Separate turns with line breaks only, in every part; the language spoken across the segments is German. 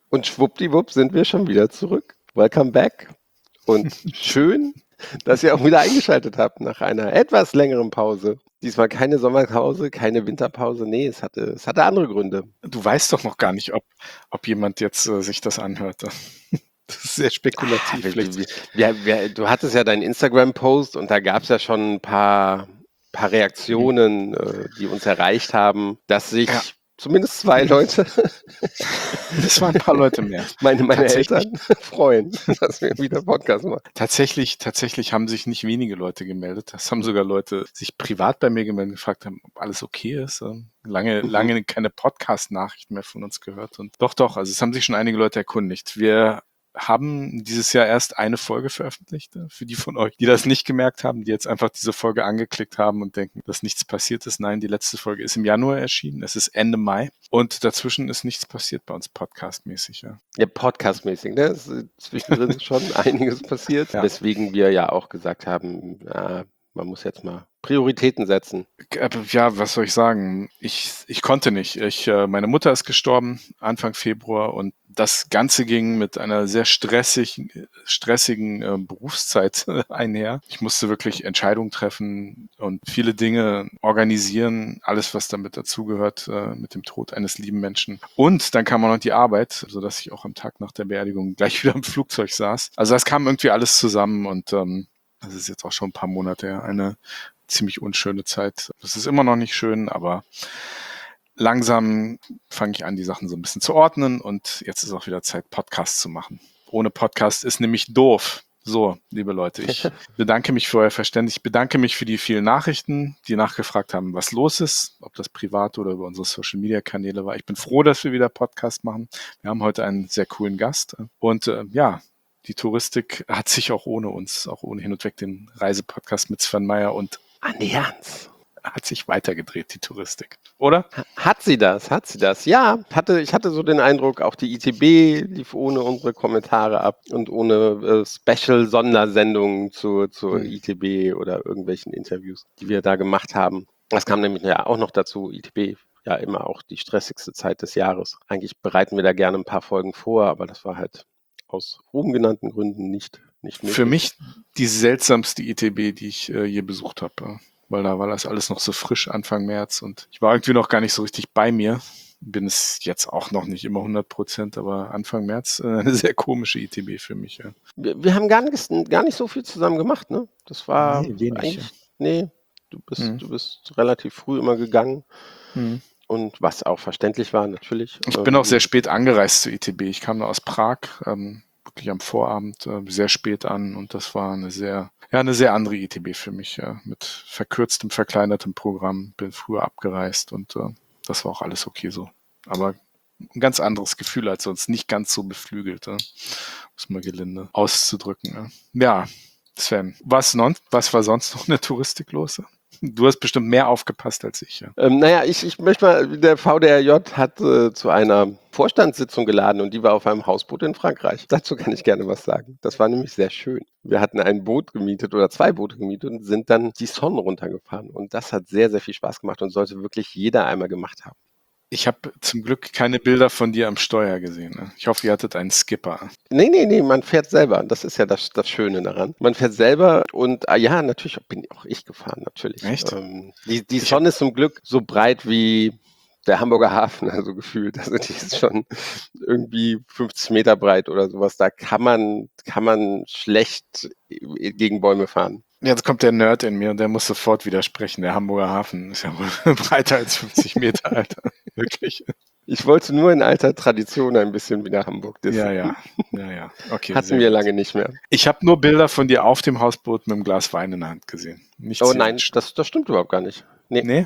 Und schwuppdiwupp sind wir schon wieder zurück. Welcome back. Und schön, dass ihr auch wieder eingeschaltet habt nach einer etwas längeren Pause. Diesmal keine Sommerpause, keine Winterpause. Nee, es hatte andere Gründe.
Du weißt doch noch gar nicht, ob jemand jetzt sich das anhört. Das ist sehr spekulativ.
Du hattest ja deinen Instagram-Post und da gab es ja schon ein paar Reaktionen, die uns erreicht haben, dass sich zumindest 2 Leute,
das waren ein paar Leute mehr,
meine Eltern freuen, dass wir wieder Podcast machen.
Tatsächlich haben sich nicht wenige Leute gemeldet. Das haben sogar Leute sich privat bei mir gemeldet und gefragt haben, ob alles okay ist. Lange keine Podcast-Nachrichten mehr von uns gehört. Und doch, also es haben sich schon einige Leute erkundigt. Wir haben dieses Jahr erst eine Folge veröffentlicht, für die von euch, die das nicht gemerkt haben, die jetzt einfach diese Folge angeklickt haben und denken, dass nichts passiert ist. Nein, die letzte Folge ist im Januar erschienen, es ist Ende Mai und dazwischen ist nichts passiert bei uns podcastmäßig.
Ja, podcastmäßig, ne? Zwischendrin ist schon einiges passiert, weswegen wir ja auch gesagt haben, man muss jetzt mal Prioritäten setzen.
Ja, was soll ich sagen? Ich konnte nicht. Meine Mutter ist gestorben Anfang Februar und das Ganze ging mit einer sehr stressigen Berufszeit einher. Ich musste wirklich Entscheidungen treffen und viele Dinge organisieren, alles was damit dazugehört, mit dem Tod eines lieben Menschen. Und dann kam auch noch die Arbeit, sodass ich auch am Tag nach der Beerdigung gleich wieder im Flugzeug saß. Also das kam irgendwie alles zusammen und das ist jetzt auch schon ein paar Monate her, eine ziemlich unschöne Zeit. Das ist immer noch nicht schön, aber langsam fange ich an, die Sachen so ein bisschen zu ordnen und jetzt ist auch wieder Zeit, Podcasts zu machen. Ohne Podcast ist nämlich doof. So, liebe Leute, ich bedanke mich für euer Verständnis. Ich bedanke mich für die vielen Nachrichten, die nachgefragt haben, was los ist, ob das privat oder über unsere Social-Media-Kanäle war. Ich bin froh, dass wir wieder Podcast machen. Wir haben heute einen sehr coolen Gast und die Touristik hat sich auch ohne uns, auch ohne Hin und Weg den Reisepodcast mit Sven Meyer und
Andi Hans
hat sich weitergedreht, die Touristik. Oder?
Hat sie das? Ja, ich hatte so den Eindruck, auch die ITB lief ohne unsere Kommentare ab und ohne Special-Sondersendungen zur ITB oder irgendwelchen Interviews, die wir da gemacht haben. Das kam nämlich ja auch noch dazu, ITB ja immer auch die stressigste Zeit des Jahres. Eigentlich bereiten wir da gerne ein paar Folgen vor, aber das war halt aus oben genannten Gründen nicht möglich.
Für mich die seltsamste ITB, die ich je besucht habe. Weil da war das alles noch so frisch Anfang März und ich war irgendwie noch gar nicht so richtig bei mir. Bin es jetzt auch noch nicht immer 100%, aber Anfang März eine sehr komische ITB für mich. Ja.
Wir haben gar nicht so viel zusammen gemacht, ne? Das war du bist relativ früh immer gegangen. Und was auch verständlich war, natürlich.
Ich bin auch sehr spät angereist zur ITB. Ich kam aus Prag, wirklich am Vorabend sehr spät an und das war eine sehr andere ITB für mich, mit verkürztem, verkleinertem Programm. Bin früher abgereist und das war auch alles okay so. Aber ein ganz anderes Gefühl als sonst, nicht ganz so beflügelt, muss man gelinde auszudrücken. Ja, Sven, was war sonst noch in der Touristik los? Du hast bestimmt mehr aufgepasst als ich. Ja.
Ich möchte mal, der VDRJ hat zu einer Vorstandssitzung geladen und die war auf einem Hausboot in Frankreich. Dazu kann ich gerne was sagen. Das war nämlich sehr schön. Wir hatten ein Boot gemietet oder 2 Boote gemietet und sind dann die Sonne runtergefahren. Und das hat sehr, sehr viel Spaß gemacht und sollte wirklich jeder einmal gemacht haben.
Ich habe zum Glück keine Bilder von dir am Steuer gesehen. Ne? Ich hoffe, ihr hattet einen Skipper.
Nee, man fährt selber. Das ist ja das Schöne daran. Man fährt selber und natürlich bin auch ich gefahren, natürlich.
Echt?
Die Sonne ist zum Glück so breit wie der Hamburger Hafen, also gefühlt. Also die ist schon irgendwie 50 Meter breit oder sowas. Da kann man schlecht gegen Bäume fahren.
Jetzt kommt der Nerd in mir und der muss sofort widersprechen. Der Hamburger Hafen ist ja wohl breiter als 50 Meter, Alter. Wirklich.
Ich wollte nur in alter Tradition ein bisschen wieder Hamburg dissen.
Ja. Okay.
Hatten wir lange nicht mehr.
Ich habe nur Bilder von dir auf dem Hausboot mit einem Glas Wein in der Hand gesehen.
Nein, das stimmt überhaupt gar nicht.
Nee?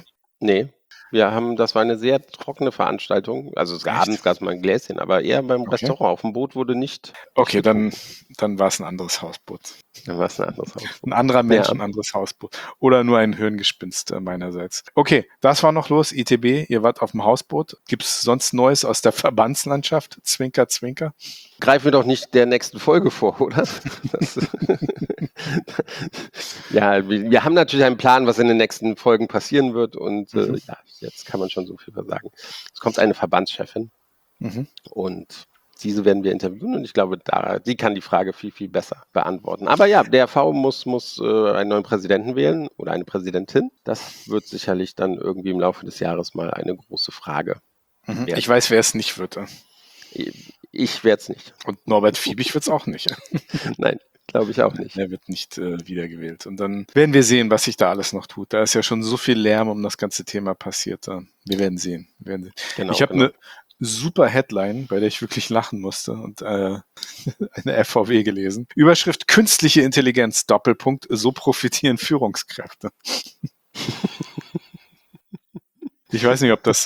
Das war eine sehr trockene Veranstaltung. Also abends gab es mal ein Gläschen, aber eher beim Restaurant. Auf dem Boot wurde nicht.
Okay, dann war es ein anderes Hausboot.
Dann war es ein anderes Hausboot.
Ein anderer Mensch, ein anderes Hausboot. Oder nur ein Hirngespinst meinerseits. Okay, das war noch los. ITB, ihr wart auf dem Hausboot. Gibt es sonst Neues aus der Verbandslandschaft? Zwinker, zwinker.
Greifen wir doch nicht der nächsten Folge vor, oder? Wir haben natürlich einen Plan, was in den nächsten Folgen passieren wird und jetzt kann man schon so viel sagen. Es kommt eine Verbandschefin und diese werden wir interviewen und ich glaube, die kann die Frage viel, viel besser beantworten. Aber ja, der DRV muss einen neuen Präsidenten wählen oder eine Präsidentin. Das wird sicherlich dann irgendwie im Laufe des Jahres mal eine große Frage werden.
Ich weiß, wer es nicht wird.
Ich werde es nicht.
Und Norbert Fiebig wird es auch nicht.
Nein, glaube ich auch nicht.
Er wird nicht wiedergewählt. Und dann werden wir sehen, was sich da alles noch tut. Da ist ja schon so viel Lärm um das ganze Thema passiert. Wir werden sehen. Genau, ich habe eine super Headline, bei der ich wirklich lachen musste und eine FVW gelesen. Überschrift: Künstliche Intelligenz, Doppelpunkt, so profitieren Führungskräfte. Ich weiß nicht, ob das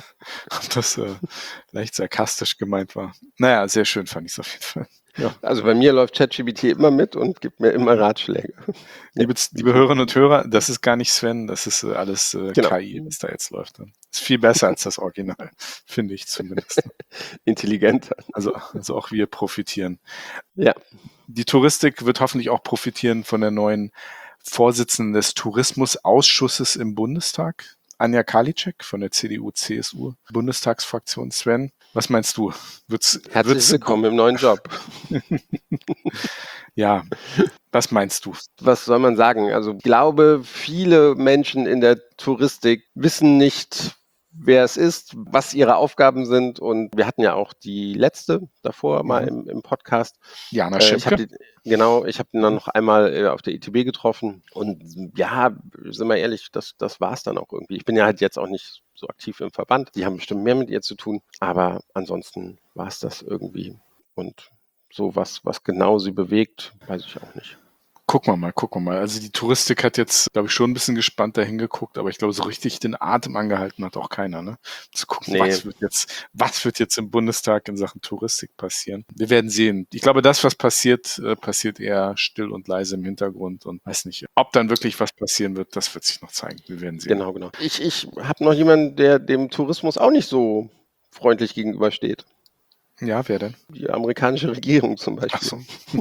leicht sarkastisch gemeint war. Naja, sehr schön fand ich es auf jeden Fall.
Ja. Also bei mir läuft ChatGPT immer mit und gibt mir immer Ratschläge.
Liebe Hörerinnen und Hörer, das ist gar nicht Sven, das ist alles KI, was da jetzt läuft. Ist viel besser als das Original, finde ich zumindest.
Intelligenter.
Also auch wir profitieren.
Ja.
Die Touristik wird hoffentlich auch profitieren von der neuen Vorsitzenden des Tourismusausschusses im Bundestag, Anja Karliczek von der CDU-CSU-Bundestagsfraktion. Sven, was meinst du?
Herzlich willkommen im neuen Job.
Ja, was meinst du?
Was soll man sagen? Also ich glaube, viele Menschen in der Touristik wissen nicht, wer es ist, was ihre Aufgaben sind. Und wir hatten ja auch die letzte davor mal im Podcast.
Jana Schipke.
Ich habe ihn dann noch einmal auf der ITB getroffen. Und ja, sind wir ehrlich, das war es dann auch irgendwie. Ich bin ja halt jetzt auch nicht so aktiv im Verband. Die haben bestimmt mehr mit ihr zu tun. Aber ansonsten war es das irgendwie. Und so was genau sie bewegt, weiß ich auch nicht.
Gucken wir mal. Also die Touristik hat jetzt, glaube ich, schon ein bisschen gespannt dahin geguckt, aber ich glaube, so richtig den Atem angehalten hat auch keiner, ne? Zu gucken, was wird jetzt im Bundestag in Sachen Touristik passieren. Wir werden sehen. Ich glaube, das, was passiert eher still und leise im Hintergrund und weiß nicht, ob dann wirklich was passieren wird, das wird sich noch zeigen. Wir werden sehen.
Genau. Ich habe noch jemanden, der dem Tourismus auch nicht so freundlich gegenübersteht.
Ja, wer denn?
Die amerikanische Regierung zum Beispiel.
Ach so.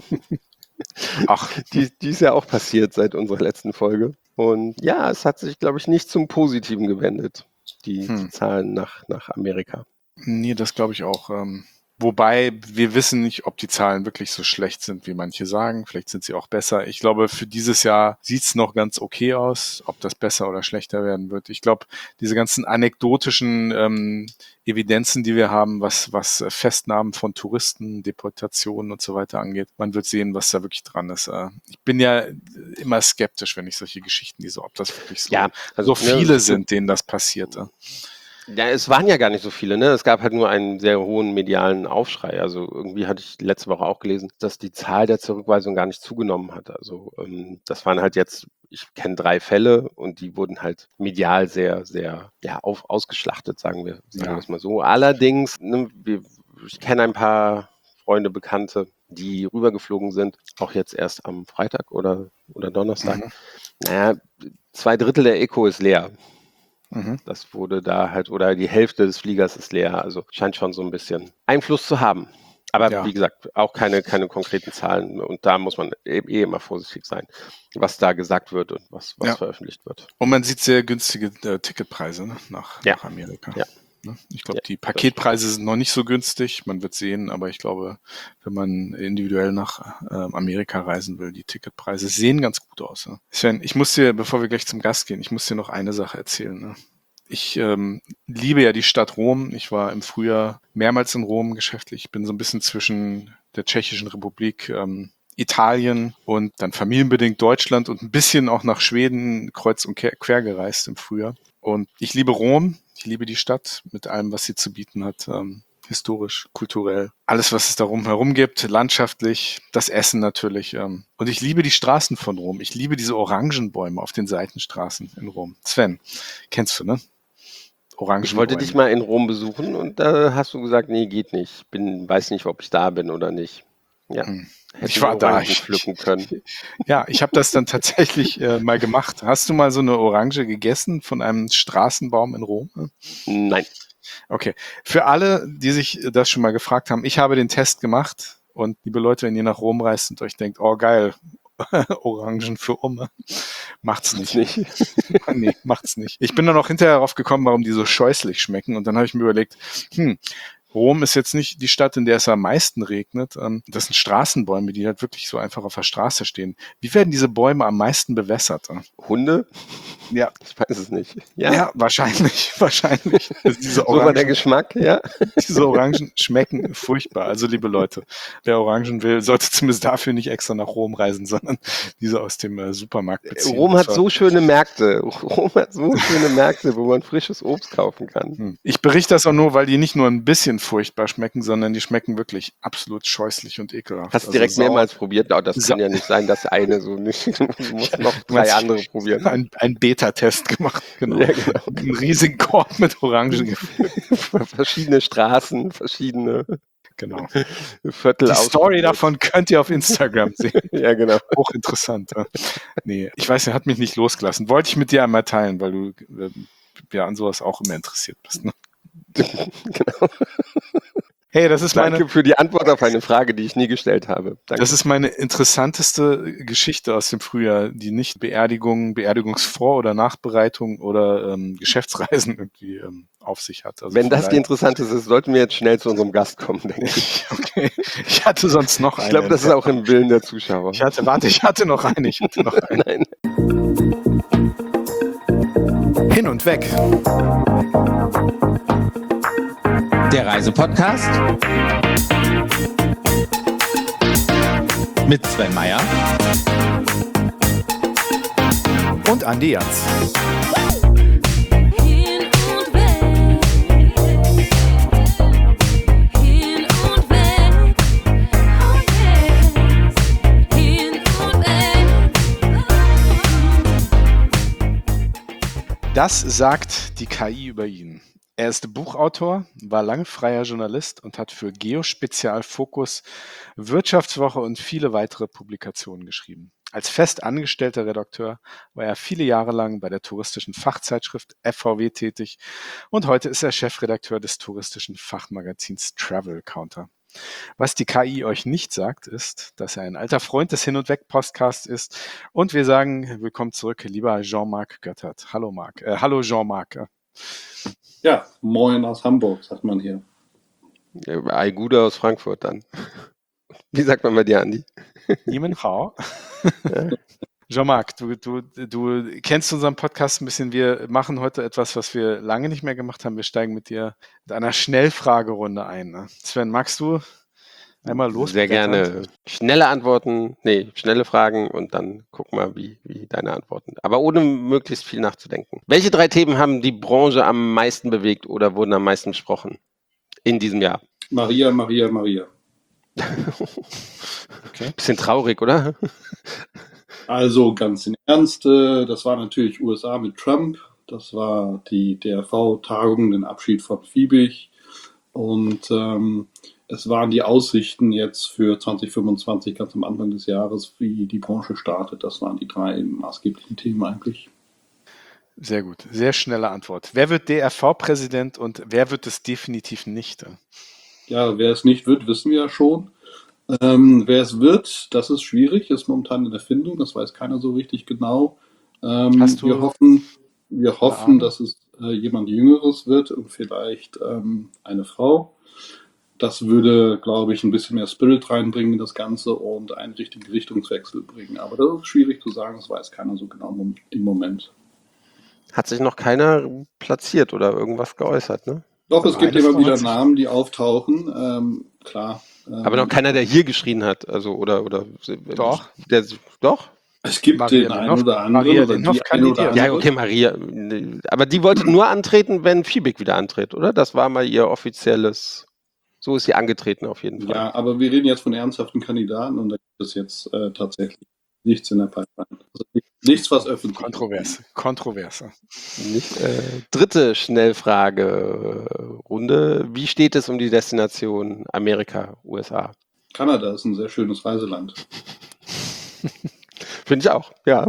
Die ist ja auch passiert seit unserer letzten Folge. Und ja, es hat sich, glaube ich, nicht zum Positiven gewendet, die Zahlen nach Amerika.
Nee, das glaube ich auch. Wobei wir wissen nicht, ob die Zahlen wirklich so schlecht sind, wie manche sagen. Vielleicht sind sie auch besser. Ich glaube, für dieses Jahr sieht's noch ganz okay aus. Ob das besser oder schlechter werden wird. Ich glaube, diese ganzen anekdotischen Evidenzen, die wir haben, was Festnahmen von Touristen, Deportationen und so weiter angeht, man wird sehen, was da wirklich dran ist. Ich bin ja immer skeptisch, wenn ich solche Geschichten lese, ob das wirklich so viele sind, denen das passierte.
Ja, es waren ja gar nicht so viele, ne? Es gab halt nur einen sehr hohen medialen Aufschrei. Also irgendwie hatte ich letzte Woche auch gelesen, dass die Zahl der Zurückweisungen gar nicht zugenommen hat. Also das waren halt jetzt, ich kenne 3 Fälle und die wurden halt medial sehr, sehr ausgeschlachtet, sagen wir es mal so. Allerdings, ne, ich kenne ein paar Freunde, Bekannte, die rübergeflogen sind, auch jetzt erst am Freitag oder Donnerstag. Naja, 2/3 der Eco ist leer. Das wurde da halt, oder die Hälfte des Fliegers ist leer, also scheint schon so ein bisschen Einfluss zu haben. Aber wie gesagt, auch keine konkreten Zahlen und da muss man immer vorsichtig sein, was da gesagt wird und was veröffentlicht wird.
Und man sieht sehr günstige Ticketpreise, ne, nach Amerika.
Ja.
Ich glaube, die Paketpreise sind noch nicht so günstig, man wird sehen, aber ich glaube, wenn man individuell nach Amerika reisen will, die Ticketpreise sehen ganz gut aus. Ne? Sven, ich muss dir, bevor wir gleich zum Gast gehen, ich muss dir noch eine Sache erzählen. Ne? Ich liebe ja die Stadt Rom. Ich war im Frühjahr mehrmals in Rom geschäftlich. Ich bin so ein bisschen zwischen der Tschechischen Republik, Italien und dann familienbedingt Deutschland und ein bisschen auch nach Schweden kreuz und quer gereist im Frühjahr. Und ich liebe Rom. Ich liebe die Stadt mit allem, was sie zu bieten hat. Historisch, kulturell, alles, was es darum herum gibt, landschaftlich, das Essen natürlich. Und ich liebe die Straßen von Rom. Ich liebe diese Orangenbäume auf den Seitenstraßen in Rom. Sven, kennst du, ne? Orangenbäume.
Ich wollte dich mal in Rom besuchen und da hast du gesagt, nee, geht nicht. Weiß nicht, ob ich da bin oder nicht. Ja.
Ich war da.
Pflücken können.
Ja, ich habe das dann tatsächlich mal gemacht. Hast du mal so eine Orange gegessen von einem Straßenbaum in Rom?
Nein.
Okay. Für alle, die sich das schon mal gefragt haben, ich habe den Test gemacht und liebe Leute, wenn ihr nach Rom reist und euch denkt, oh geil, Orangen für Umme, macht's nicht. Nee, macht's nicht. Ich bin dann auch hinterher darauf gekommen, warum die so scheußlich schmecken und dann habe ich mir überlegt, Rom ist jetzt nicht die Stadt, in der es am meisten regnet. Das sind Straßenbäume, die halt wirklich so einfach auf der Straße stehen. Wie werden diese Bäume am meisten bewässert?
Hunde?
Ja.
Ich weiß es nicht.
Ja, wahrscheinlich. Diese
So war der Geschmack, ja.
Diese Orangen schmecken furchtbar. Also, liebe Leute, wer Orangen will, sollte zumindest dafür nicht extra nach Rom reisen, sondern diese aus dem Supermarkt beziehen.
Rom hat so schöne Märkte. Rom hat so schöne Märkte, wo man frisches Obst kaufen kann.
Ich berichte das auch nur, weil die nicht nur ein bisschen furchtbar schmecken, sondern die schmecken wirklich absolut scheußlich und ekelhaft.
Hast du direkt mehrmals probiert? Oh, das kann ja nicht sein, dass eine so nicht. Du musst noch 3 andere probieren.
Ein Beta-Test gemacht, genau.
Ja, genau.
Einen riesigen Korb mit Orangen gefüllt.
Verschiedene Straßen, verschiedene Viertel.
Die Story davon könnt ihr auf Instagram sehen.
Ja, genau.
Hochinteressant. Nee, ich weiß, er hat mich nicht losgelassen. Wollte ich mit dir einmal teilen, weil du ja an sowas auch immer interessiert bist. Ne?
Genau.
Hey, das ist
Danke für die Antwort auf eine Frage, die ich nie gestellt habe. Danke.
Das ist meine interessanteste Geschichte aus dem Frühjahr, die nicht Beerdigungsvor- oder Nachbereitung oder Geschäftsreisen irgendwie auf sich hat. Also
wenn das die interessanteste ist, sollten wir jetzt schnell zu unserem Gast kommen, denke ich.
Okay. Ich hatte sonst noch eine.
Ich glaube, das ist auch im Willen der Zuschauer.
Ich hatte noch eine.
Nein.
Hin und weg. Der Reisepodcast mit Sven Meyer und Andi Jans.
Das sagt die KI über ihn. Er ist Buchautor, war lange freier Journalist und hat für Geospezial, Fokus, Wirtschaftswoche und viele weitere Publikationen geschrieben. Als fest angestellter Redakteur war er viele Jahre lang bei der touristischen Fachzeitschrift FVW tätig und heute ist er Chefredakteur des touristischen Fachmagazins Travel Counter. Was die KI euch nicht sagt, ist, dass er ein alter Freund des Hin- und Weg-Podcasts ist. Und wir sagen willkommen zurück, lieber Jean-Marc Göttert. Hallo Marc. Hallo Jean-Marc.
Ja, moin aus Hamburg, sagt man hier.
Ei Gude aus Frankfurt dann. Wie sagt man bei dir, Andi?
Niemen Hao. Jean-Marc, du kennst unseren Podcast ein bisschen. Wir machen heute etwas, was wir lange nicht mehr gemacht haben. Wir steigen mit dir mit einer Schnellfragerunde ein. Ne? Sven, magst du einmal los?
Sehr gerne. Schnelle Fragen und dann guck mal, wie deine Antworten. Aber ohne möglichst viel nachzudenken. Welche 3 Themen haben die Branche am meisten bewegt oder wurden am meisten besprochen in diesem Jahr?
Maria.
Okay. Bisschen traurig, oder?
Also ganz im Ernst, das war natürlich USA mit Trump. Das war die DRV-Tagung, den Abschied von Fiebig. Und es waren die Aussichten jetzt für 2025, ganz am Anfang des Jahres, wie die Branche startet. Das waren die 3 maßgeblichen Themen eigentlich.
Sehr gut. Sehr schnelle Antwort. Wer wird DRV-Präsident und wer wird es definitiv nicht?
Ja, wer es nicht wird, wissen wir ja schon. Wer es wird, das ist schwierig, ist momentan in Erfindung, das weiß keiner so richtig genau. Wir hoffen, dass es jemand Jüngeres wird und vielleicht eine Frau. Das würde, glaube ich, ein bisschen mehr Spirit reinbringen in das Ganze und einen richtigen Richtungswechsel bringen. Aber das ist schwierig zu sagen, das weiß keiner so genau im Moment.
Hat sich noch keiner platziert oder irgendwas geäußert, ne?
Doch, es gibt immer wieder Namen, die auftauchen, klar.
Aber noch keiner, der hier geschrien hat, also oder
Doch.
Doch?
Es gibt den einen oder anderen.
Ja, okay, Maria. Aber die wollte nur antreten, wenn Fiebig wieder antritt, oder? Das war mal ihr offizielles. So ist sie angetreten auf jeden Fall.
Ja, aber wir reden jetzt von ernsthaften Kandidaten und da gibt es jetzt tatsächlich nichts in der Pipeline. Also nichts, was öffentlich ist.
Kontroverse.
Dritte Schnellfragerunde. Wie steht es um die Destination Amerika, USA?
Kanada ist ein sehr schönes Reiseland.
Finde ich auch, ja.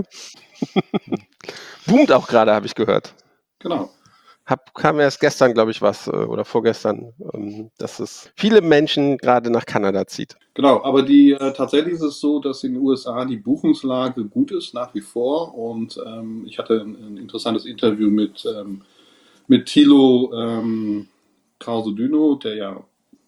Boomt auch gerade, habe ich gehört.
Genau.
Kam erst gestern, glaube ich, oder vorgestern, dass es viele Menschen gerade nach Kanada zieht.
Genau, aber tatsächlich ist es so, dass in den USA die Buchungslage gut ist, nach wie vor. Und ich hatte ein interessantes Interview mit Thilo Krause-Düno, der ja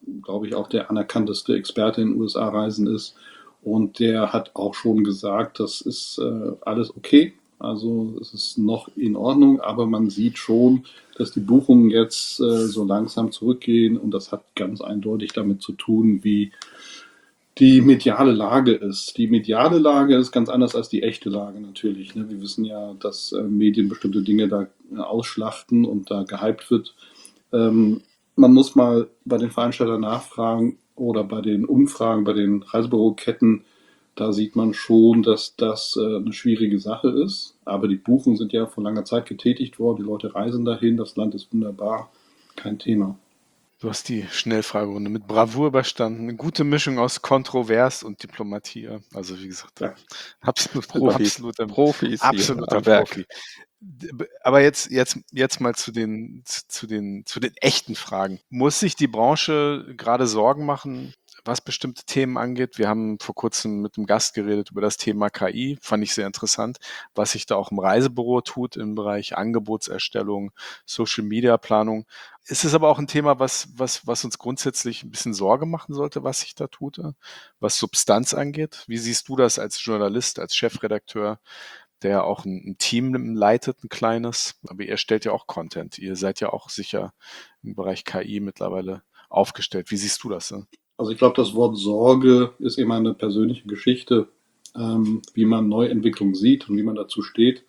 glaube ich, auch der anerkannteste Experte in USA-Reisen ist. Und der hat auch schon gesagt, das ist alles okay. Also es ist noch in Ordnung, aber man sieht schon, dass die Buchungen jetzt so langsam zurückgehen. Und das hat ganz eindeutig damit zu tun, wie die mediale Lage ist. Die mediale Lage ist ganz anders als die echte Lage natürlich. Ne? Wir wissen ja, dass Medien bestimmte Dinge da ausschlachten und da gehypt wird. Man muss mal bei den Veranstaltern nachfragen oder bei den Umfragen, bei den Reisebüroketten. Da sieht man schon, dass das eine schwierige Sache ist. Aber die Buchungen sind ja vor langer Zeit getätigt worden. Die Leute reisen dahin. Das Land ist wunderbar. Kein Thema.
Du hast die Schnellfragerunde mit Bravour überstanden. Eine gute Mischung aus Kontrovers und Diplomatie. Also wie gesagt,
Ja.
absoluter
Profis
absoluter Profi. Aber jetzt mal zu den echten Fragen. Muss sich die Branche gerade Sorgen machen, was bestimmte Themen angeht? Wir haben vor kurzem mit einem Gast geredet über das Thema KI. Fand ich sehr interessant, was sich da auch im Reisebüro tut im Bereich Angebotserstellung, Social-Media-Planung. Ist es aber auch ein Thema, was uns grundsätzlich ein bisschen Sorge machen sollte, was sich da tut, was Substanz angeht? Wie siehst du das als Journalist, als Chefredakteur, der auch ein Team leitet, ein kleines? Aber ihr stellt ja auch Content. Ihr seid ja auch sicher im Bereich KI mittlerweile aufgestellt. Wie siehst du das?
Also ich glaube, das Wort Sorge ist immer eine persönliche Geschichte, wie man Neuentwicklung sieht und wie man dazu steht.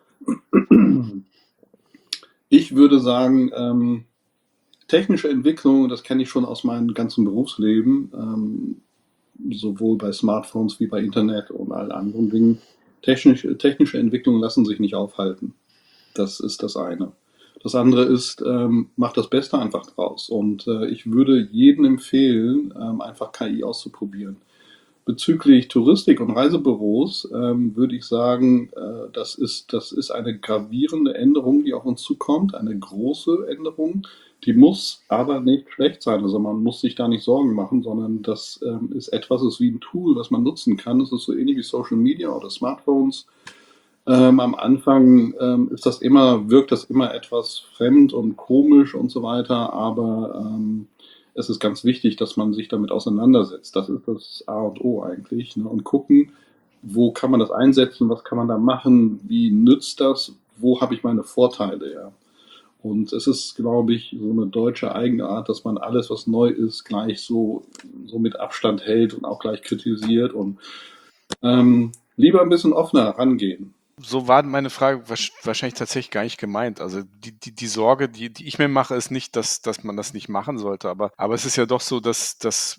Ich würde sagen, technische Entwicklung, das kenne ich schon aus meinem ganzen Berufsleben, sowohl bei Smartphones wie bei Internet und allen anderen Dingen. Technische Entwicklungen lassen sich nicht aufhalten. Das ist das eine. Das andere ist, macht das Beste einfach draus. Und ich würde jedem empfehlen, einfach KI auszuprobieren. Bezüglich Touristik und Reisebüros würde ich sagen, das ist eine gravierende Änderung, die auf uns zukommt, eine große Änderung. Die muss aber nicht schlecht sein. Also man muss sich da nicht Sorgen machen, sondern das ist etwas, ist wie ein Tool, was man nutzen kann. Das ist so ähnlich wie Social Media oder Smartphones. Am Anfang wirkt das immer etwas fremd und komisch und so weiter, aber es ist ganz wichtig, dass man sich damit auseinandersetzt. Das ist das A und O eigentlich. Ne? Und gucken, wo kann man das einsetzen, was kann man da machen, wie nützt das, wo habe ich meine Vorteile, ja. Und es ist, glaube ich, so eine deutsche Eigenart, dass man alles, was neu ist, gleich so mit Abstand hält und auch gleich kritisiert und lieber ein bisschen offener rangehen.
So war meine Frage wahrscheinlich tatsächlich gar nicht gemeint. Also die Sorge, die ich mir mache, ist nicht, dass man das nicht machen sollte. Aber es ist ja doch so, dass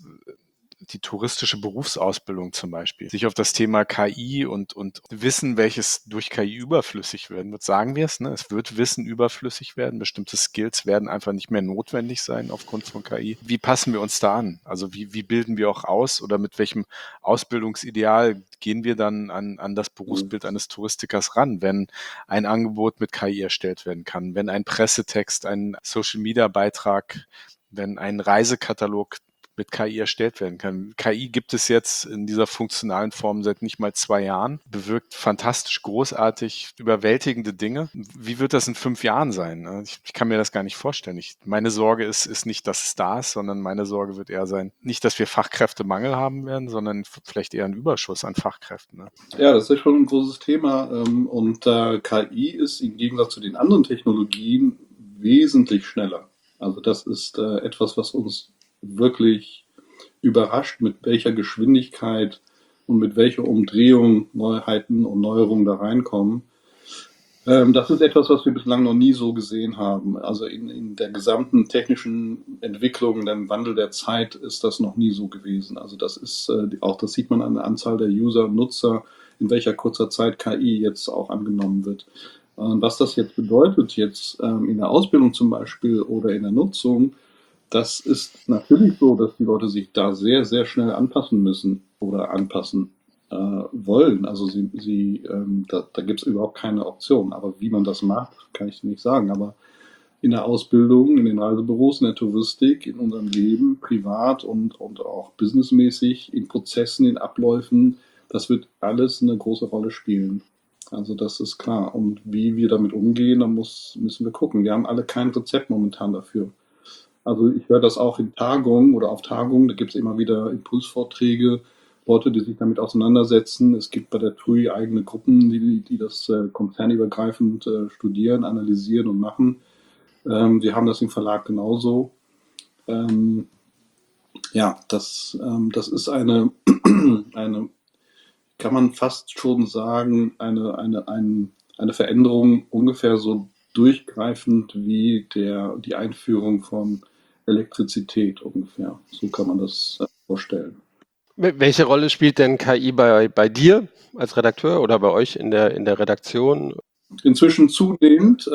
die touristische Berufsausbildung zum Beispiel sich auf das Thema KI und Wissen, welches durch KI überflüssig werden wird, sagen wir es, ne? Es wird Wissen überflüssig werden, bestimmte Skills werden einfach nicht mehr notwendig sein aufgrund von KI. Wie passen wir uns da an? Also wie bilden wir auch aus oder mit welchem Ausbildungsideal gehen wir dann an das Berufsbild eines Touristikers ran, wenn ein Angebot mit KI erstellt werden kann, wenn ein Pressetext, ein Social-Media-Beitrag, wenn ein Reisekatalog mit KI erstellt werden kann. KI gibt es jetzt in dieser funktionalen Form seit nicht mal 2 Jahren, bewirkt fantastisch, großartig, überwältigende Dinge. Wie wird das in 5 Jahren sein? Ich kann mir das gar nicht vorstellen. Meine Sorge ist nicht, dass es da ist, sondern meine Sorge wird eher sein, nicht, dass wir Fachkräftemangel haben werden, sondern vielleicht eher einen Überschuss an Fachkräften. Ne?
Ja, das ist schon ein großes Thema und KI ist im Gegensatz zu den anderen Technologien wesentlich schneller. Also das ist etwas, was uns wirklich überrascht, mit welcher Geschwindigkeit und mit welcher Umdrehung Neuheiten und Neuerungen da reinkommen. Das ist etwas, was wir bislang noch nie so gesehen haben. Also in der gesamten technischen Entwicklung, dem Wandel der Zeit ist das noch nie so gewesen. Also das ist auch, das sieht man an der Anzahl der User, Nutzer, in welcher kurzer Zeit KI jetzt auch angenommen wird. Was das jetzt bedeutet, jetzt in der Ausbildung zum Beispiel oder in der Nutzung, das ist natürlich so, dass die Leute sich da sehr, sehr schnell anpassen müssen oder anpassen wollen. Also da gibt es überhaupt keine Option. Aber wie man das macht, kann ich nicht sagen. Aber in der Ausbildung, in den Reisebüros, in der Touristik, in unserem Leben, privat und auch businessmäßig, in Prozessen, in Abläufen, das wird alles eine große Rolle spielen. Also das ist klar. Und wie wir damit umgehen, da müssen wir gucken. Wir haben alle kein Rezept momentan dafür. Also ich höre das auch in Tagungen oder auf Tagungen, da gibt es immer wieder Impulsvorträge, Leute, die sich damit auseinandersetzen. Es gibt bei der TUI eigene Gruppen, die das konzernübergreifend studieren, analysieren und machen. Wir haben das im Verlag genauso. Das ist eine, kann man fast schon sagen, eine Veränderung ungefähr so durchgreifend wie die Einführung von Elektrizität ungefähr. So kann man das vorstellen.
Welche Rolle spielt denn KI bei dir als Redakteur oder bei euch in der Redaktion?
Inzwischen zunehmend.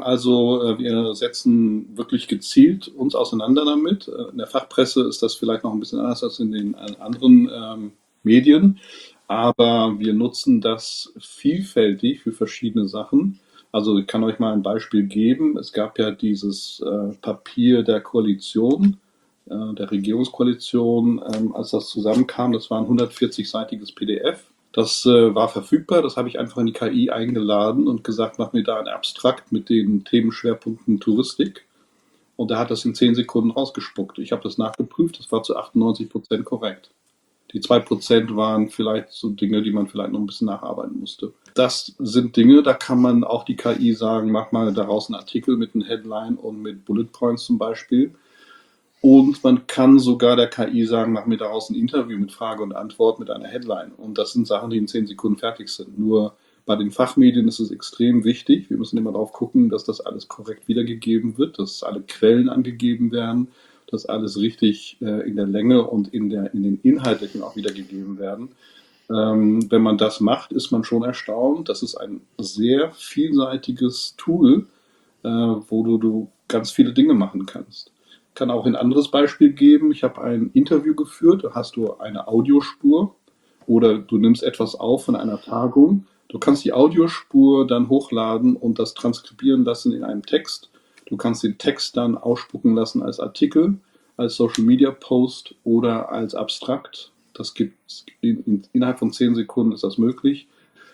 Wir setzen wirklich gezielt uns auseinander damit. In der Fachpresse ist das vielleicht noch ein bisschen anders als in den anderen Medien. Aber wir nutzen das vielfältig für verschiedene Sachen. Also ich kann euch mal ein Beispiel geben. Es gab ja dieses Papier der Koalition, der Regierungskoalition, als das zusammenkam. Das war ein 140-seitiges PDF. Das war verfügbar, das habe ich einfach in die KI eingeladen und gesagt, mach mir da ein Abstrakt mit den Themenschwerpunkten Touristik. Und der hat das in 10 Sekunden rausgespuckt. Ich habe das nachgeprüft, das war zu 98% korrekt. Die 2% waren vielleicht so Dinge, die man vielleicht noch ein bisschen nacharbeiten musste. Das sind Dinge, da kann man auch die KI sagen, mach mal daraus einen Artikel mit einem Headline und mit Bullet Points zum Beispiel. Und man kann sogar der KI sagen, mach mir daraus ein Interview mit Frage und Antwort mit einer Headline. Und das sind Sachen, die in 10 Sekunden fertig sind. Nur bei den Fachmedien ist es extrem wichtig. Wir müssen immer darauf gucken, dass das alles korrekt wiedergegeben wird, dass alle Quellen angegeben werden, dass alles richtig in der Länge und in den Inhaltlichen auch wiedergegeben werden. Wenn man das macht, ist man schon erstaunt. Das ist ein sehr vielseitiges Tool, wo du ganz viele Dinge machen kannst. Ich kann auch ein anderes Beispiel geben. Ich habe ein Interview geführt, da hast du eine Audiospur oder du nimmst etwas auf von einer Tagung. Du kannst die Audiospur dann hochladen und das transkribieren lassen in einem Text. Du kannst den Text dann ausspucken lassen als Artikel, als Social Media Post oder als Abstrakt. Das gibt innerhalb von 10 Sekunden ist das möglich.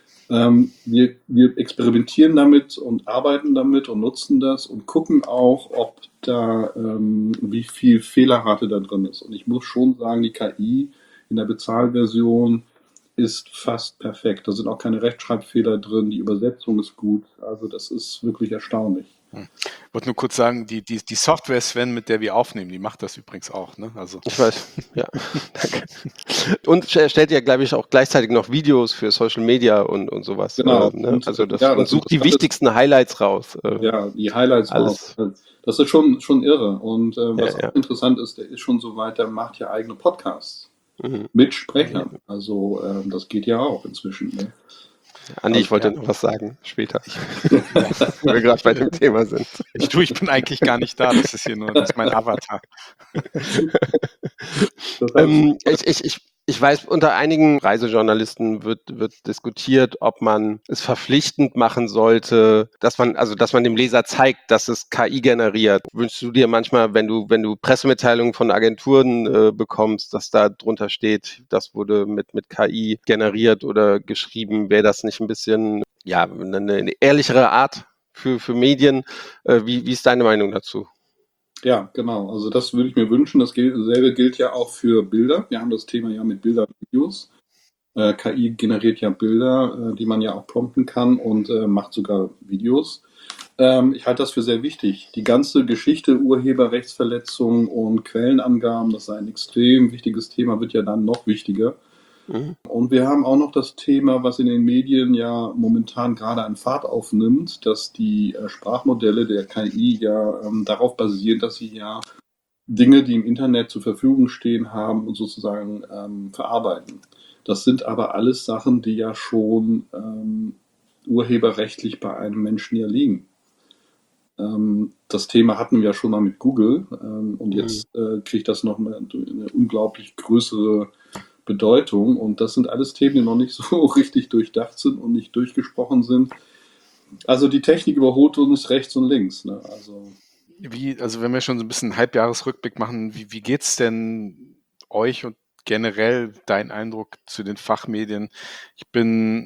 Wir experimentieren damit und arbeiten damit und nutzen das und gucken auch, ob da wie viel Fehlerrate da drin ist. Und ich muss schon sagen, die KI in der Bezahlversion ist fast perfekt. Da sind auch keine Rechtschreibfehler drin, die Übersetzung ist gut. Also das ist wirklich erstaunlich.
Ich wollte nur kurz sagen, die Software, Sven, mit der wir aufnehmen, die macht das übrigens auch. Ne? Also.
Ich weiß, ja. Danke. Und stellt ja, glaube ich, auch gleichzeitig noch Videos für Social Media und sowas.
Genau.
Ne? Und sucht die wichtigsten Highlights raus.
Die Highlights raus. Das ist schon irre. Und was auch interessant ist, der ist schon so weit, der macht ja eigene Podcasts mit Sprechern. Also das geht ja auch inzwischen. Ne?
Andi, ich wollte noch was sagen später, wenn wir gerade bei dem Thema sind.
Ich bin eigentlich gar nicht da, das ist mein Avatar.
Ich weiß, unter einigen Reisejournalisten wird diskutiert, ob man es verpflichtend machen sollte, dass man dem Leser zeigt, dass es KI generiert. Wünschst du dir manchmal, wenn du Pressemitteilungen von Agenturen bekommst, dass da drunter steht, das wurde mit KI generiert oder geschrieben, wäre das nicht ein bisschen eine ehrlichere Art für Medien? Wie ist deine Meinung dazu?
Ja, genau. Also das würde ich mir wünschen. Dasselbe gilt ja auch für Bilder. Wir haben das Thema ja mit Bildern und Videos. KI generiert ja Bilder, die man ja auch prompten kann und macht sogar Videos. Ich halte das für sehr wichtig. Die ganze Geschichte Urheberrechtsverletzungen und Quellenangaben, das ist ein extrem wichtiges Thema, wird ja dann noch wichtiger. Und wir haben auch noch das Thema, was in den Medien ja momentan gerade an Fahrt aufnimmt, dass die Sprachmodelle der KI ja darauf basieren, dass sie ja Dinge, die im Internet zur Verfügung stehen haben und sozusagen verarbeiten. Das sind aber alles Sachen, die ja schon urheberrechtlich bei einem Menschen ja liegen. Das Thema hatten wir ja schon mal mit Google und jetzt kriegt das noch eine unglaublich größere Bedeutung und das sind alles Themen, die noch nicht so richtig durchdacht sind und nicht durchgesprochen sind. Also die Technik überholt uns rechts und links. Ne? Also
wenn wir schon so ein bisschen Halbjahresrückblick machen, wie geht's denn euch und generell dein Eindruck zu den Fachmedien? Ich bin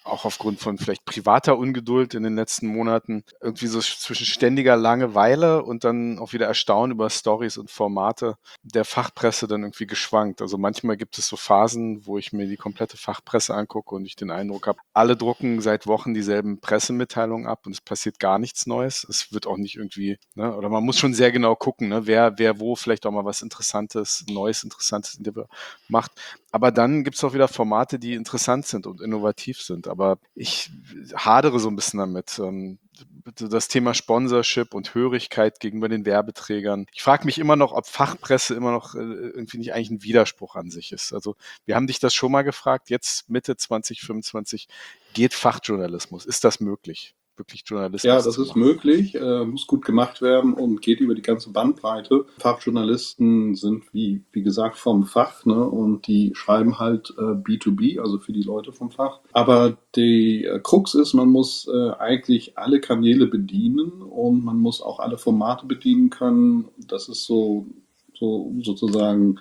auch aufgrund von vielleicht privater Ungeduld in den letzten Monaten, irgendwie so zwischen ständiger Langeweile und dann auch wieder Erstaunen über Storys und Formate der Fachpresse dann irgendwie geschwankt. Also manchmal gibt es so Phasen, wo ich mir die komplette Fachpresse angucke und ich den Eindruck habe, alle drucken seit Wochen dieselben Pressemitteilungen ab und es passiert gar nichts Neues. Es wird auch nicht irgendwie, ne, oder man muss schon sehr genau gucken, ne, wer wo vielleicht auch mal was Interessantes, Neues, Interessantes macht. Aber dann gibt es auch wieder Formate, die interessant sind und innovativ sind. Aber ich hadere so ein bisschen damit. Das Thema Sponsorship und Hörigkeit gegenüber den Werbeträgern. Ich frage mich immer noch, ob Fachpresse immer noch irgendwie nicht eigentlich ein Widerspruch an sich ist. Also wir haben dich das schon mal gefragt, jetzt Mitte 2025 geht Fachjournalismus. Ist das möglich? Wirklich Journalismus?
Ja, das ist möglich, muss gut gemacht werden und geht über die ganze Bandbreite. Fachjournalisten sind, wie gesagt, vom Fach, ne, und die schreiben halt B2B, also für die Leute vom Fach. Aber die Krux ist, man muss eigentlich alle Kanäle bedienen und man muss auch alle Formate bedienen können. Das ist so sozusagen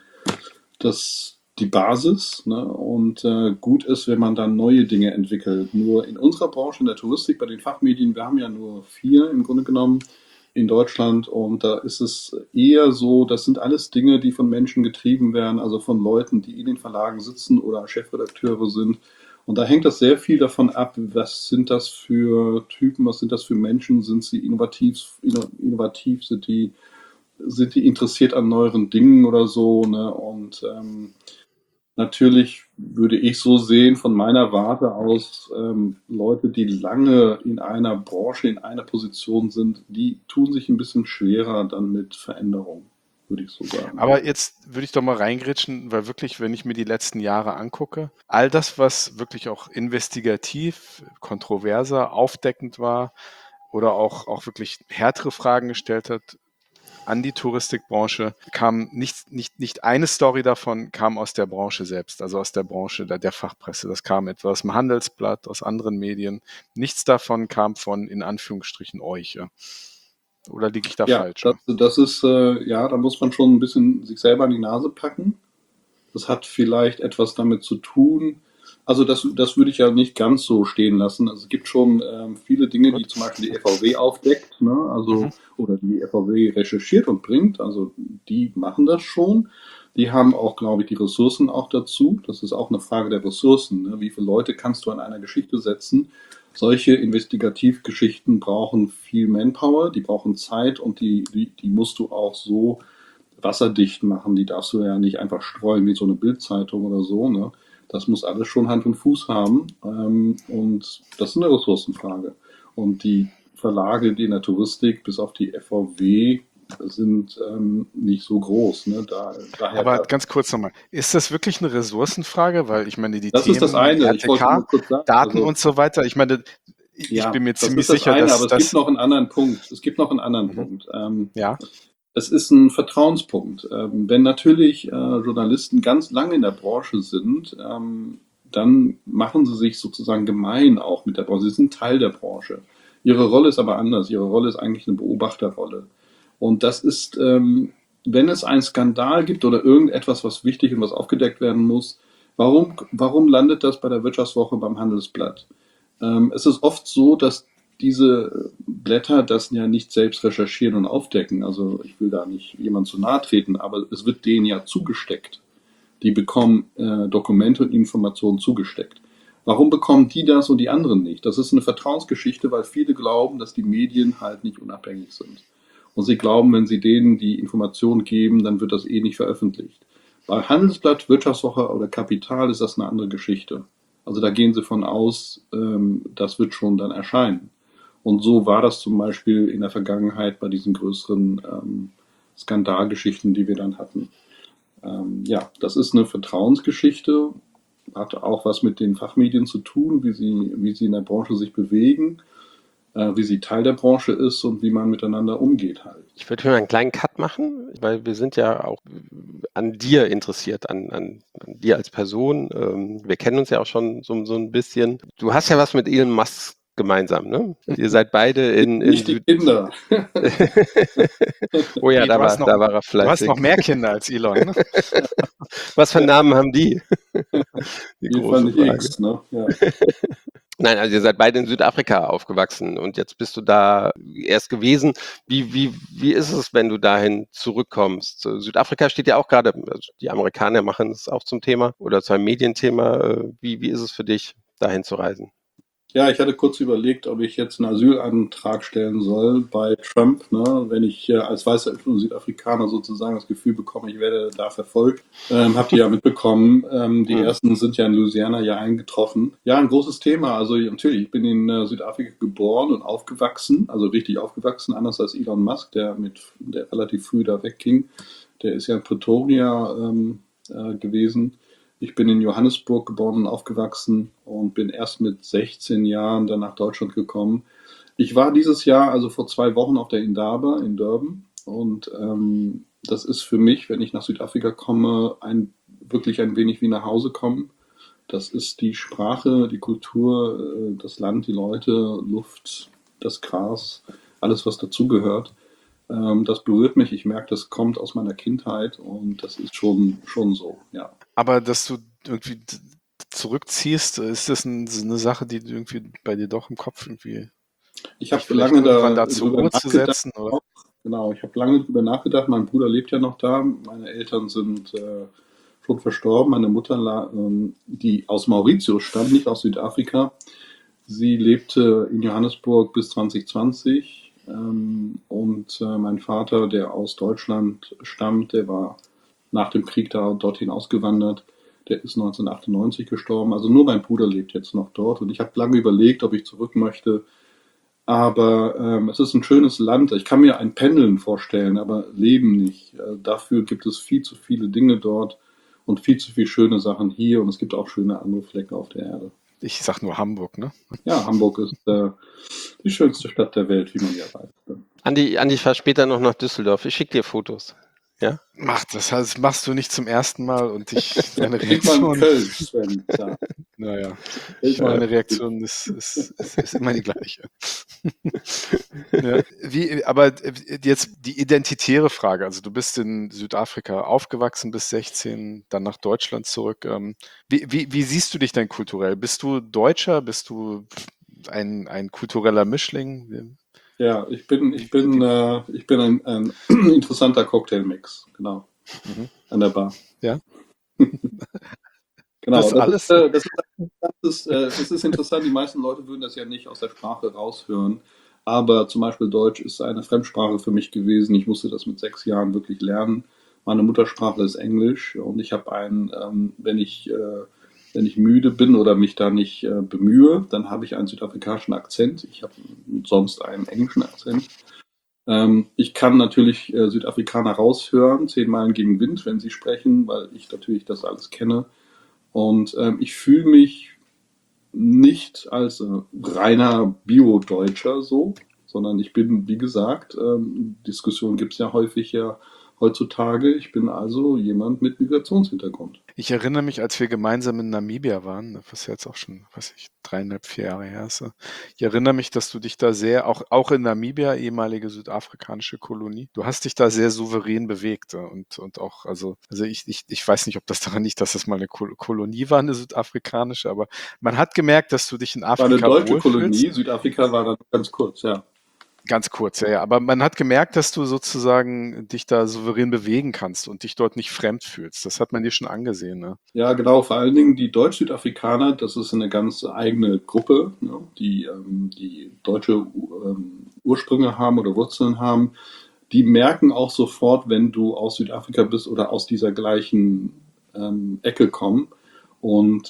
die Basis, ne? Und gut ist, wenn man dann neue Dinge entwickelt. Nur in unserer Branche, in der Touristik, bei den Fachmedien, wir haben ja nur 4 im Grunde genommen in Deutschland und da ist es eher so, das sind alles Dinge, die von Menschen getrieben werden, also von Leuten, die in den Verlagen sitzen oder Chefredakteure sind. Und da hängt das sehr viel davon ab, was sind das für Typen, was sind das für Menschen, sind sie innovativ, sind die interessiert an neueren Dingen oder so, ne? Und natürlich würde ich so sehen, von meiner Warte aus, Leute, die lange in einer Branche, in einer Position sind, die tun sich ein bisschen schwerer dann mit Veränderung, würde ich so sagen.
Aber jetzt würde ich doch mal reingrätschen, weil wirklich, wenn ich mir die letzten Jahre angucke, all das, was wirklich auch investigativ, kontroverser, aufdeckend war oder auch wirklich härtere Fragen gestellt hat, an die Touristikbranche, kam nicht eine Story davon kam aus der Branche selbst, also aus der Branche der Fachpresse. Das kam etwa aus dem Handelsblatt, aus anderen Medien. Nichts davon kam von, in Anführungsstrichen, euch. Ja. Oder liege ich da falsch?
Ja, das ist, da muss man schon ein bisschen sich selber an die Nase packen. Das hat vielleicht etwas damit zu tun. Also das würde ich ja nicht ganz so stehen lassen. Also es gibt schon viele Dinge, die zum Beispiel die FVW aufdeckt, ne? Also oder die FVW recherchiert und bringt. Also die machen das schon. Die haben auch, glaube ich, die Ressourcen auch dazu. Das ist auch eine Frage der Ressourcen. Ne? Wie viele Leute kannst du an einer Geschichte setzen? Solche Investigativgeschichten brauchen viel Manpower, die brauchen Zeit und die musst du auch so wasserdicht machen. Die darfst du ja nicht einfach streuen wie so eine Bildzeitung oder so, ne? Das muss alles schon Hand und Fuß haben. Und das ist eine Ressourcenfrage. Und die Verlage, die in der Touristik, bis auf die FVW, sind nicht so groß. Ne?
Aber ganz kurz nochmal, ist das wirklich eine Ressourcenfrage? Weil ich meine, die
das
Themen,
ist das eine.
RTK,
ich wollte nur kurz sagen,
Daten und so weiter, ich meine, ich bin mir ziemlich sicher,
dass aber es gibt noch einen anderen Punkt. Punkt.
Ja.
Es ist ein Vertrauenspunkt. Wenn natürlich Journalisten ganz lange in der Branche sind, dann machen sie sich sozusagen gemein auch mit der Branche. Sie sind Teil der Branche. Ihre Rolle ist aber anders. Ihre Rolle ist eigentlich eine Beobachterrolle. Und das ist, wenn es einen Skandal gibt oder irgendetwas, was wichtig und was aufgedeckt werden muss, warum landet das bei der Wirtschaftswoche beim Handelsblatt? Es ist oft so, dass diese Blätter das ja nicht selbst recherchieren und aufdecken. Also ich will da nicht jemand zu nahe treten, aber es wird denen ja zugesteckt. Die bekommen Dokumente und Informationen zugesteckt. Warum bekommen die das und die anderen nicht? Das ist eine Vertrauensgeschichte, weil viele glauben, dass die Medien halt nicht unabhängig sind. Und sie glauben, wenn sie denen die Informationen geben, dann wird das eh nicht veröffentlicht. Bei Handelsblatt, Wirtschaftswoche oder Kapital ist das eine andere Geschichte. Also da gehen sie von aus, das wird schon dann erscheinen. Und so war das zum Beispiel in der Vergangenheit bei diesen größeren Skandalgeschichten, die wir dann hatten. Das ist eine Vertrauensgeschichte, hat auch was mit den Fachmedien zu tun, wie sie in der Branche sich bewegen, wie sie Teil der Branche ist und wie man miteinander umgeht halt.
Ich würde mal einen kleinen Cut machen, weil wir sind ja auch an dir interessiert, an dir als Person. Wir kennen uns ja auch schon so ein bisschen. Du hast ja was mit Elon Musk gemeinsam, ne? Ihr seid beide in
nicht die Kinder.
Oh ja, da war er fleißig.
Du hast noch mehr Kinder als Elon, ne?
Was für Namen haben die?
Die fand ich X, ne? Ja.
Nein, also ihr seid beide in Südafrika aufgewachsen und jetzt bist du da erst gewesen. Wie ist es, wenn du dahin zurückkommst? Südafrika steht ja auch gerade, also die Amerikaner machen es auch zum Thema oder zu einem Medienthema. Wie ist es für dich, dahin zu reisen?
Ja, ich hatte kurz überlegt, ob ich jetzt einen Asylantrag stellen soll bei Trump, ne? Wenn ich als weißer Südafrikaner sozusagen das Gefühl bekomme, ich werde da verfolgt. Habt ihr ja mitbekommen, die ersten sind ja in Louisiana ja eingetroffen. Ja, ein großes Thema. Also natürlich, ich bin in Südafrika geboren und aufgewachsen, also richtig aufgewachsen, anders als Elon Musk, der relativ früh da wegging. Der ist ja in Pretoria gewesen. Ich bin in Johannesburg geboren und aufgewachsen und bin erst mit 16 Jahren dann nach Deutschland gekommen. Ich war dieses Jahr, also vor 2 Wochen, auf der Indaba in Durban und das ist für mich, wenn ich nach Südafrika komme, wirklich ein wenig wie nach Hause kommen. Das ist die Sprache, die Kultur, das Land, die Leute, Luft, das Gras, alles, was dazugehört. Das berührt mich. Ich merke, das kommt aus meiner Kindheit und das ist schon so, ja.
Aber dass du irgendwie zurückziehst, ist das eine Sache, die irgendwie bei dir doch im Kopf irgendwie.
Ich habe lange
da zur Ruhe zu setzen, oder?
Genau, ich habe lange darüber nachgedacht. Mein Bruder lebt ja noch da. Meine Eltern sind schon verstorben. Meine Mutter, die aus Mauritius stammt, nicht aus Südafrika, sie lebte in Johannesburg bis 2020. Und mein Vater, der aus Deutschland stammt, der war nach dem Krieg dorthin ausgewandert. Der ist 1998 gestorben. Also nur mein Bruder lebt jetzt noch dort. Und ich habe lange überlegt, ob ich zurück möchte. Aber es ist ein schönes Land. Ich kann mir ein Pendeln vorstellen, aber Leben nicht. Dafür gibt es viel zu viele Dinge dort und viel zu viele schöne Sachen hier. Und es gibt auch schöne andere Flecken auf der Erde.
Ich sag nur Hamburg, ne?
Ja, Hamburg ist die schönste Stadt der Welt, wie man ja weiß.
Andi, ich fahre später noch nach Düsseldorf. Ich schicke dir Fotos. Ja?
Das machst du nicht zum ersten Mal und deine Reaktion.
Kölsch, Sven, ja.
Naja, meine Reaktion ist immer die gleiche. Ja, aber jetzt die identitäre Frage, also du bist in Südafrika aufgewachsen bis 16, dann nach Deutschland zurück. Wie siehst du dich denn kulturell? Bist du Deutscher? Bist du ein kultureller Mischling?
Ja, ich bin ein interessanter Cocktailmix, genau. An der Bar.
Ja.
Genau,
das alles.
Das ist interessant, die meisten Leute würden das ja nicht aus der Sprache raushören. Aber zum Beispiel Deutsch ist eine Fremdsprache für mich gewesen. Ich musste das mit 6 Jahren wirklich lernen. Meine Muttersprache ist Englisch und ich habe wenn ich müde bin oder mich da nicht bemühe, dann habe ich einen südafrikanischen Akzent. Ich habe sonst einen englischen Akzent. Ich kann natürlich Südafrikaner raushören, 10 Meilen gegen Wind, wenn sie sprechen, weil ich natürlich das alles kenne. Und ich fühle mich nicht als reiner Bio-Deutscher so, sondern ich bin, wie gesagt, Diskussionen gibt es ja häufig heutzutage. Ich bin also jemand mit Migrationshintergrund.
Ich erinnere mich, als wir gemeinsam in Namibia waren, was jetzt auch schon, 3,5, 4 Jahre her ist. Ich erinnere mich, dass du dich da sehr, auch in Namibia, ehemalige südafrikanische Kolonie, du hast dich da sehr souverän bewegt und auch, also ich weiß nicht, ob das daran liegt, dass das mal eine Kolonie war, eine südafrikanische, aber man hat gemerkt, dass du dich in Afrika
war eine deutsche Kolonie, Südafrika war dann ganz kurz, ja.
Ganz kurz, ja. Aber man hat gemerkt, dass du sozusagen dich da souverän bewegen kannst und dich dort nicht fremd fühlst. Das hat man dir schon angesehen, ne?
Ja, genau. Vor allen Dingen die Deutsch-Südafrikaner, das ist eine ganz eigene Gruppe, ne, die deutsche Ursprünge haben oder Wurzeln haben. Die merken auch sofort, wenn du aus Südafrika bist oder aus dieser gleichen Ecke kommen. Und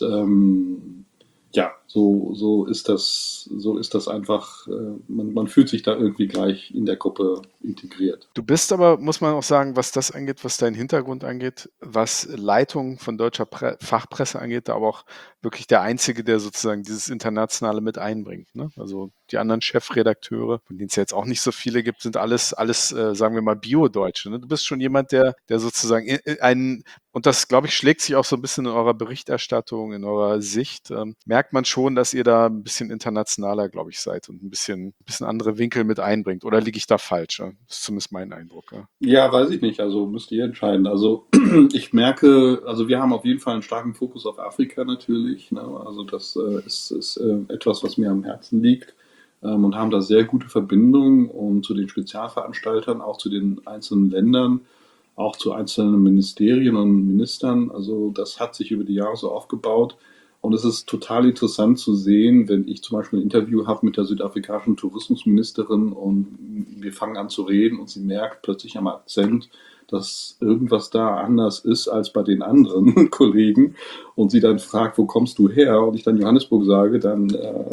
ja, so ist das einfach, man fühlt sich da irgendwie gleich in der Gruppe integriert.
Du bist aber, muss man auch sagen, was das angeht, was deinen Hintergrund angeht, was Leitung von deutscher Fachpresse angeht, aber auch wirklich der Einzige, der sozusagen dieses Internationale mit einbringt, ne? Also die anderen Chefredakteure, von denen es ja jetzt auch nicht so viele gibt, sind alles sagen wir mal, Bio-Deutsche. Ne? Du bist schon jemand, der sozusagen und das, glaube ich, schlägt sich auch so ein bisschen in eurer Berichterstattung, in eurer Sicht. Merkt man schon, dass ihr da ein bisschen internationaler, glaube ich, seid und ein bisschen andere Winkel mit einbringt. Oder liege ich da falsch? Ja? Das ist zumindest mein Eindruck. Ja?
Ja, weiß ich nicht. Also müsst ihr entscheiden. Also ich merke, also wir haben auf jeden Fall einen starken Fokus auf Afrika natürlich. Ne? Also das ist etwas, was mir am Herzen liegt. Und haben da sehr gute Verbindungen und zu den Spezialveranstaltern, auch zu den einzelnen Ländern, auch zu einzelnen Ministerien und Ministern. Also das hat sich über die Jahre so aufgebaut. Und es ist total interessant zu sehen, wenn ich zum Beispiel ein Interview habe mit der südafrikanischen Tourismusministerin und wir fangen an zu reden und sie merkt plötzlich am Akzent, dass irgendwas da anders ist als bei den anderen Kollegen und sie dann fragt, wo kommst du her? Und ich dann Johannesburg sage, dann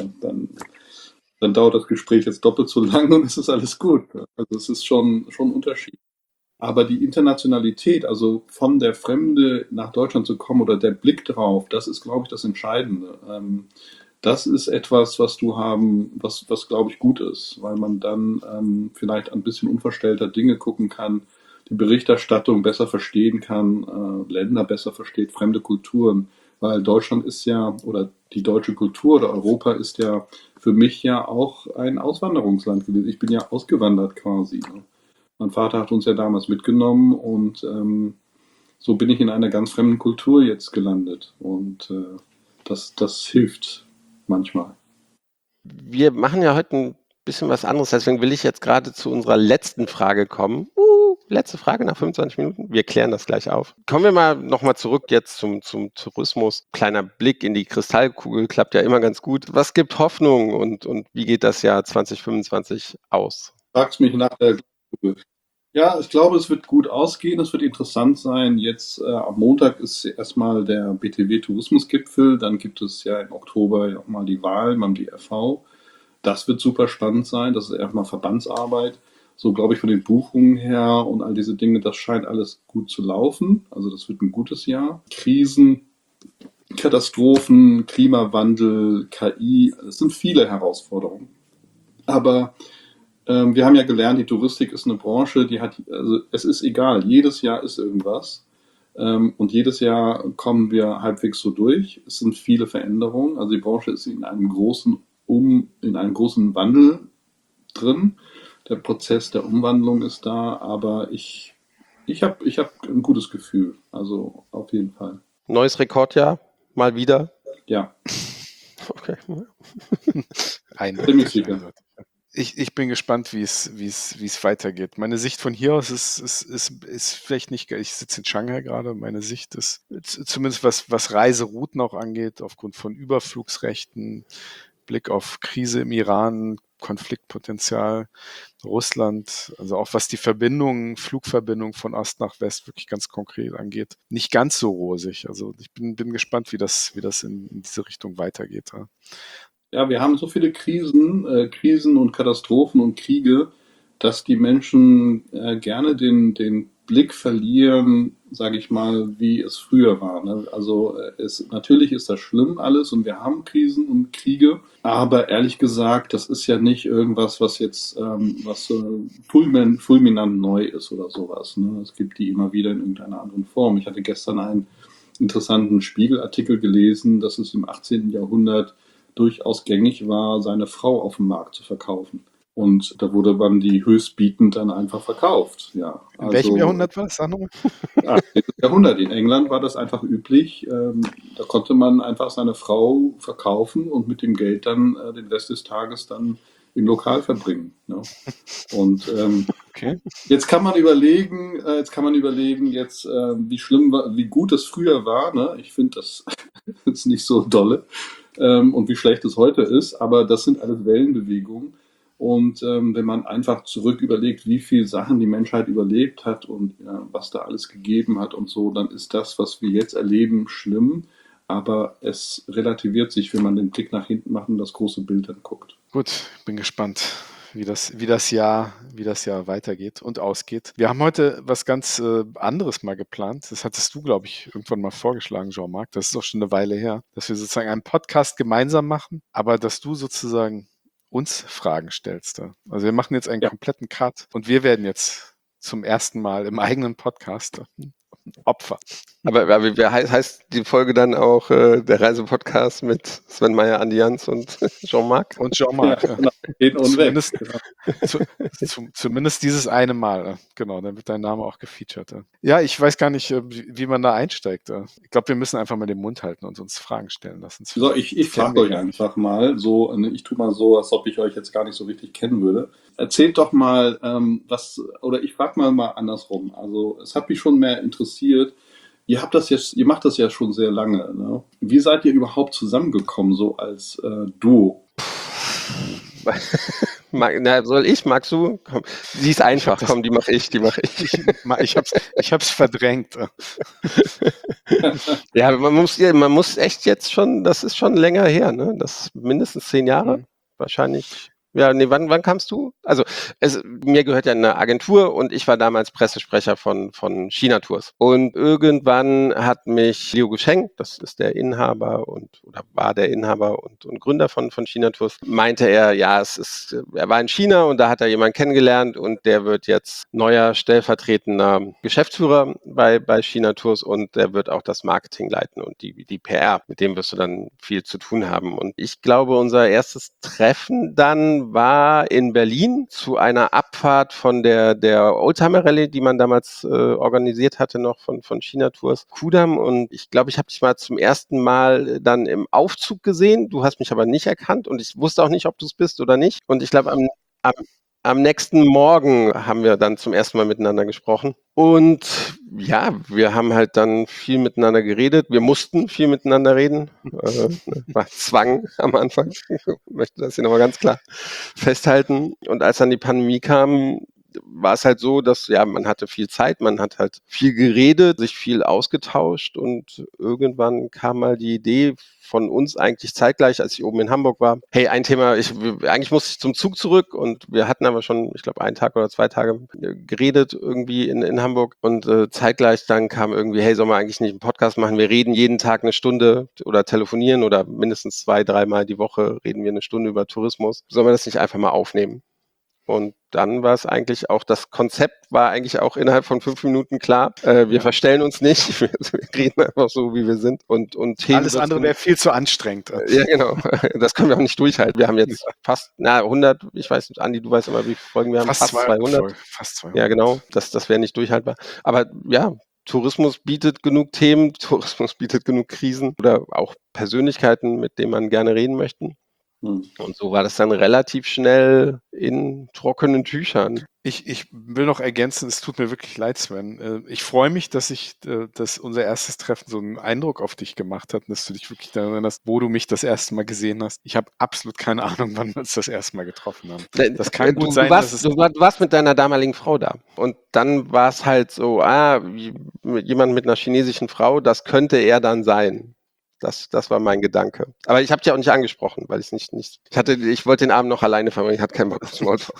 dauert das Gespräch jetzt doppelt so lang und es ist alles gut. Also es ist schon ein Unterschied. Aber die Internationalität, also von der Fremde nach Deutschland zu kommen oder der Blick drauf, das ist, glaube ich, das Entscheidende. Das ist etwas, was glaube ich, gut ist, weil man dann vielleicht ein bisschen unverstellter Dinge gucken kann, die Berichterstattung besser verstehen kann, Länder besser versteht, fremde Kulturen. Weil Deutschland ist ja, oder die deutsche Kultur oder Europa ist ja für mich ja auch ein Auswanderungsland gewesen. Ich bin ja ausgewandert quasi. Ne? Mein Vater hat uns ja damals mitgenommen und so bin ich in einer ganz fremden Kultur jetzt gelandet. Und das hilft manchmal.
Wir machen ja heute ein bisschen was anderes, deswegen will ich jetzt gerade zu unserer letzten Frage kommen. Letzte Frage nach 25 Minuten. Wir klären das gleich auf. Kommen wir mal nochmal zurück jetzt zum Tourismus. Kleiner Blick in die Kristallkugel klappt ja immer ganz gut. Was gibt Hoffnung und wie geht das Jahr 2025 aus?
Fragst mich nach der Kugel. Ja, ich glaube, es wird gut ausgehen. Es wird interessant sein. Jetzt am Montag ist erstmal der BTW Tourismusgipfel. Dann gibt es ja im Oktober ja auch mal die Wahlen beim DRV. Das wird super spannend sein. Das ist erstmal Verbandsarbeit. So glaube ich von den Buchungen her und all diese Dinge, das scheint alles gut zu laufen. Also das wird ein gutes Jahr. Krisen, Katastrophen, Klimawandel, KI, es sind viele Herausforderungen. Aber wir haben ja gelernt, die Touristik ist eine Branche, also es ist egal, jedes Jahr ist irgendwas. Und jedes Jahr kommen wir halbwegs so durch. Es sind viele Veränderungen. Also die Branche ist in einem großen Wandel drin. Der Prozess der Umwandlung ist da, aber ich hab ein gutes Gefühl. Also auf jeden Fall.
Neues Rekordjahr, mal wieder.
Ja.
Okay.
Ziemlich sicher. Ich bin gespannt, wie es weitergeht. Meine Sicht von hier aus ist vielleicht nicht, ich sitze in Shanghai gerade, meine Sicht ist zumindest was Reiserouten auch angeht, aufgrund von Überflugsrechten, Blick auf Krise im Iran, Konfliktpotenzial, Russland, also auch was die Flugverbindung von Ost nach West wirklich ganz konkret angeht, nicht ganz so rosig. Also ich bin gespannt, wie das in diese Richtung weitergeht. Ja.
Ja, wir haben so viele Krisen und Katastrophen und Kriege, dass die Menschen gerne den Blick verlieren, sage ich mal, wie es früher war. Ne? Also natürlich ist das schlimm alles und wir haben Krisen und Kriege, aber ehrlich gesagt, das ist ja nicht irgendwas, was jetzt fulminant neu ist oder sowas. Ne? Es gibt die immer wieder in irgendeiner anderen Form. Ich hatte gestern einen interessanten Spiegelartikel gelesen, dass es im 18. Jahrhundert durchaus gängig war, seine Frau auf dem Markt zu verkaufen. Und da wurde man die höchstbietend dann einfach verkauft. Ja,
in welchem Jahrhundert war das?
18. Jahrhundert. In England war das einfach üblich. Da konnte man einfach seine Frau verkaufen und mit dem Geld dann den Rest des Tages dann im Lokal verbringen. Ne? Und
okay.
Jetzt kann man überlegen, wie schlimm war, wie gut es früher war. Ne? Ich finde das ist nicht so dolle. Und wie schlecht es heute ist, aber das sind alles Wellenbewegungen. Und wenn man einfach zurück überlegt, wie viele Sachen die Menschheit überlebt hat und was da alles gegeben hat und so, dann ist das, was wir jetzt erleben, schlimm. Aber es relativiert sich, wenn man den Blick nach hinten macht und das große Bild dann guckt.
Gut, bin gespannt, wie das Jahr weitergeht und ausgeht. Wir haben heute was ganz anderes mal geplant. Das hattest du, glaube ich, irgendwann mal vorgeschlagen, Jean-Marc. Das ist auch schon eine Weile her, dass wir sozusagen einen Podcast gemeinsam machen, aber dass du sozusagen uns Fragen stellst. Also wir machen jetzt einen kompletten Cut und wir werden jetzt zum ersten Mal im eigenen Podcast Opfer.
Aber wie heißt die Folge dann auch der Reisepodcast mit Sven Meyer, Andi Jans und Jean-Marc?
Und Jean-Marc.
Ja, genau.
Zumindest dieses eine Mal. Genau, dann wird dein Name auch gefeatured. Ja, ich weiß gar nicht, wie man da einsteigt. Ich glaube, wir müssen einfach mal den Mund halten und uns Fragen stellen lassen.
So, ich frage euch einfach mal so, ich tue mal so, als ob ich euch jetzt gar nicht so richtig kennen würde. Erzählt doch mal oder ich frage mal andersrum. Also es hat mich schon mehr interessiert. Ihr macht das ja schon sehr lange. Ne? Wie seid ihr überhaupt zusammengekommen, so als Duo?
Soll ich? Magst du? Komm, die ist einfach. Die mache ich.
Ich hab's verdrängt.
Ja, man muss echt jetzt schon, das ist schon länger her, ne? Das mindestens 10 Jahre, wahrscheinlich. Ja, nee, wann kamst du? Also mir gehört ja eine Agentur und ich war damals Pressesprecher von China Tours. Und irgendwann hat mich Leo Geschenk, das ist der Inhaber war der Inhaber und Gründer von China Tours, meinte er, er war in China und da hat er jemanden kennengelernt und der wird jetzt neuer stellvertretender Geschäftsführer bei China Tours und der wird auch das Marketing leiten und die PR, mit dem wirst du dann viel zu tun haben. Und ich glaube, unser erstes Treffen dann war in Berlin zu einer Abfahrt von der Oldtimer Rallye, die man damals organisiert hatte noch von China Tours, Kudamm. Und ich glaube, ich habe dich mal zum ersten Mal dann im Aufzug gesehen. Du hast mich aber nicht erkannt und ich wusste auch nicht, ob du es bist oder nicht. Und ich glaube, am nächsten Morgen haben wir dann zum ersten Mal miteinander gesprochen. Und ja, wir haben halt dann viel miteinander geredet. Wir mussten viel miteinander reden. War Zwang am Anfang. Ich möchte das hier nochmal ganz klar festhalten. Und als dann die Pandemie kam, war es halt so, dass man hatte viel Zeit, man hat halt viel geredet, sich viel ausgetauscht und irgendwann kam mal die Idee von uns eigentlich zeitgleich, als ich oben in Hamburg war. Hey, ein Thema, eigentlich musste ich zum Zug zurück und wir hatten aber schon, ich glaube, 1 Tag oder 2 Tage geredet irgendwie in Hamburg und zeitgleich dann kam irgendwie, hey, sollen wir eigentlich nicht einen Podcast machen? Wir reden jeden Tag 1 Stunde oder telefonieren oder mindestens 2-3 Mal die Woche reden wir 1 Stunde über Tourismus. Sollen wir das nicht einfach mal aufnehmen? Und dann war es eigentlich auch, das Konzept war eigentlich auch innerhalb von 5 Minuten klar. Wir verstellen uns nicht, wir reden einfach so, wie wir sind. Und Themen.
Alles andere wäre viel zu anstrengend.
Ja, genau. Das können wir auch nicht durchhalten. Wir haben jetzt fast 100, ich weiß nicht, Andi, du weißt immer, wie viele Folgen wir haben. Fast 200.
Fast 200.
Ja, genau. Das wäre nicht durchhaltbar. Aber ja, Tourismus bietet genug Themen, Tourismus bietet genug Krisen oder auch Persönlichkeiten, mit denen man gerne reden möchte. Und so war das dann relativ schnell in trockenen Tüchern.
Ich will noch ergänzen, es tut mir wirklich leid, Sven. Ich freue mich, dass unser erstes Treffen so einen Eindruck auf dich gemacht hat und dass du dich wirklich daran erinnerst, wo du mich das erste Mal gesehen hast. Ich habe absolut keine Ahnung, wann wir uns das erste Mal getroffen haben. Das kann gut sein, dass
du warst mit deiner damaligen Frau da. Und dann war es halt so, jemand mit einer chinesischen Frau, das könnte er dann sein. Das war mein Gedanke. Aber ich habe dich auch nicht angesprochen, weil ich wollte den Abend noch alleine verbringen, ich hatte keinen Bock auf Smalltalk.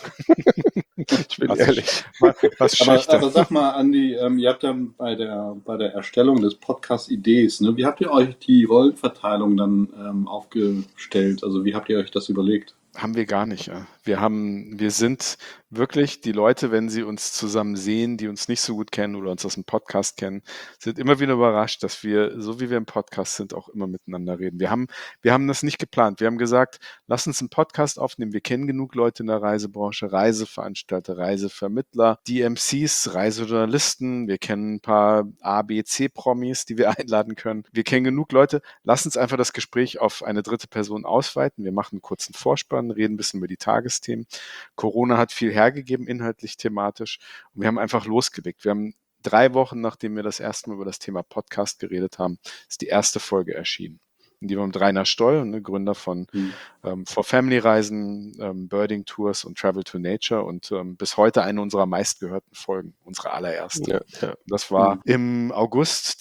Ich bin ehrlich.
Aber sag mal, Andi, ihr habt ja bei der Erstellung des Podcast-Idees, ne, wie habt ihr euch die Rollenverteilung dann aufgestellt? Also wie habt ihr euch das überlegt?
Haben wir gar nicht. Ja. Wir sind wirklich die Leute, wenn sie uns zusammen sehen, die uns nicht so gut kennen oder uns aus dem Podcast kennen, sind immer wieder überrascht, dass wir, so wie wir im Podcast sind, auch immer miteinander reden. Wir haben das nicht geplant. Wir haben gesagt, lass uns einen Podcast aufnehmen. Wir kennen genug Leute in der Reisebranche, Reiseveranstalter, Reisevermittler, DMCs, Reisejournalisten. Wir kennen ein paar A, B, C-Promis, die wir einladen können. Wir kennen genug Leute. Lass uns einfach das Gespräch auf eine dritte Person ausweiten. Wir machen einen kurzen Vorspann, reden ein bisschen über die Tagesthemen. Corona hat viel hergegeben, inhaltlich, thematisch. Und wir haben einfach losgelegt. Wir haben 3 Wochen, nachdem wir das erste Mal über das Thema Podcast geredet haben, ist die erste Folge erschienen. Und die war mit Rainer Stoll, Gründer von For Family Reisen, Birding Tours und Travel to Nature und bis heute eine unserer meistgehörten Folgen, unsere allererste. Ja. Das war im August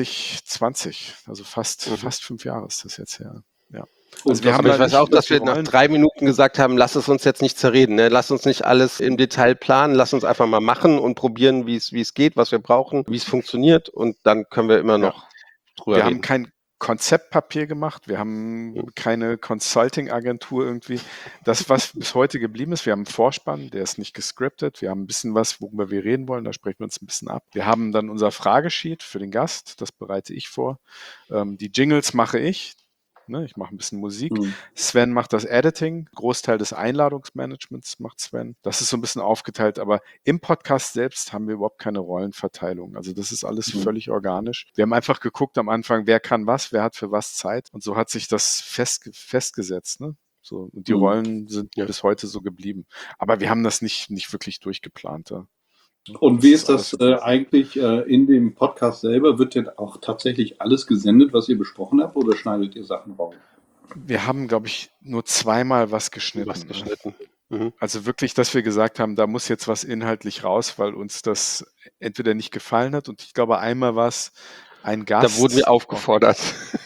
2020, also fast 5 Jahre ist das jetzt her. Ja.
Also ich weiß auch, dass wir nach 3 Minuten gesagt haben, lass es uns jetzt nicht zerreden, ne? Lass uns nicht alles im Detail planen, lass uns einfach mal machen und probieren, wie es geht, was wir brauchen, wie es funktioniert und dann können wir immer noch drüber reden.
Wir haben kein Konzeptpapier gemacht. Wir haben keine Consulting-Agentur irgendwie. Das, was bis heute geblieben ist, wir haben einen Vorspann, der ist nicht gescriptet. Wir haben ein bisschen was, worüber wir reden wollen. Da sprechen wir uns ein bisschen ab. Wir haben dann unser Fragesheet für den Gast. Das bereite ich vor. Die Jingles mache ich. Ich mache ein bisschen Musik. Sven macht das Editing. Großteil des Einladungsmanagements macht Sven. Das ist so ein bisschen aufgeteilt, aber im Podcast selbst haben wir überhaupt keine Rollenverteilung. Also das ist alles völlig organisch. Wir haben einfach geguckt am Anfang, wer kann was, wer hat für was Zeit. Und so hat sich das festgesetzt. Ne? So, und die Rollen sind bis heute so geblieben. Aber wir haben das nicht wirklich durchgeplant. Ja.
Und wie ist das eigentlich in dem Podcast selber? Wird denn auch tatsächlich alles gesendet, was ihr besprochen habt, oder schneidet ihr Sachen raus?
Wir haben, glaube ich, nur zweimal was geschnitten. Also wirklich, dass wir gesagt haben, da muss jetzt was inhaltlich raus, weil uns das entweder nicht gefallen hat, und ich glaube, einmal war es ein Gast.
Da wurden wir aufgefordert.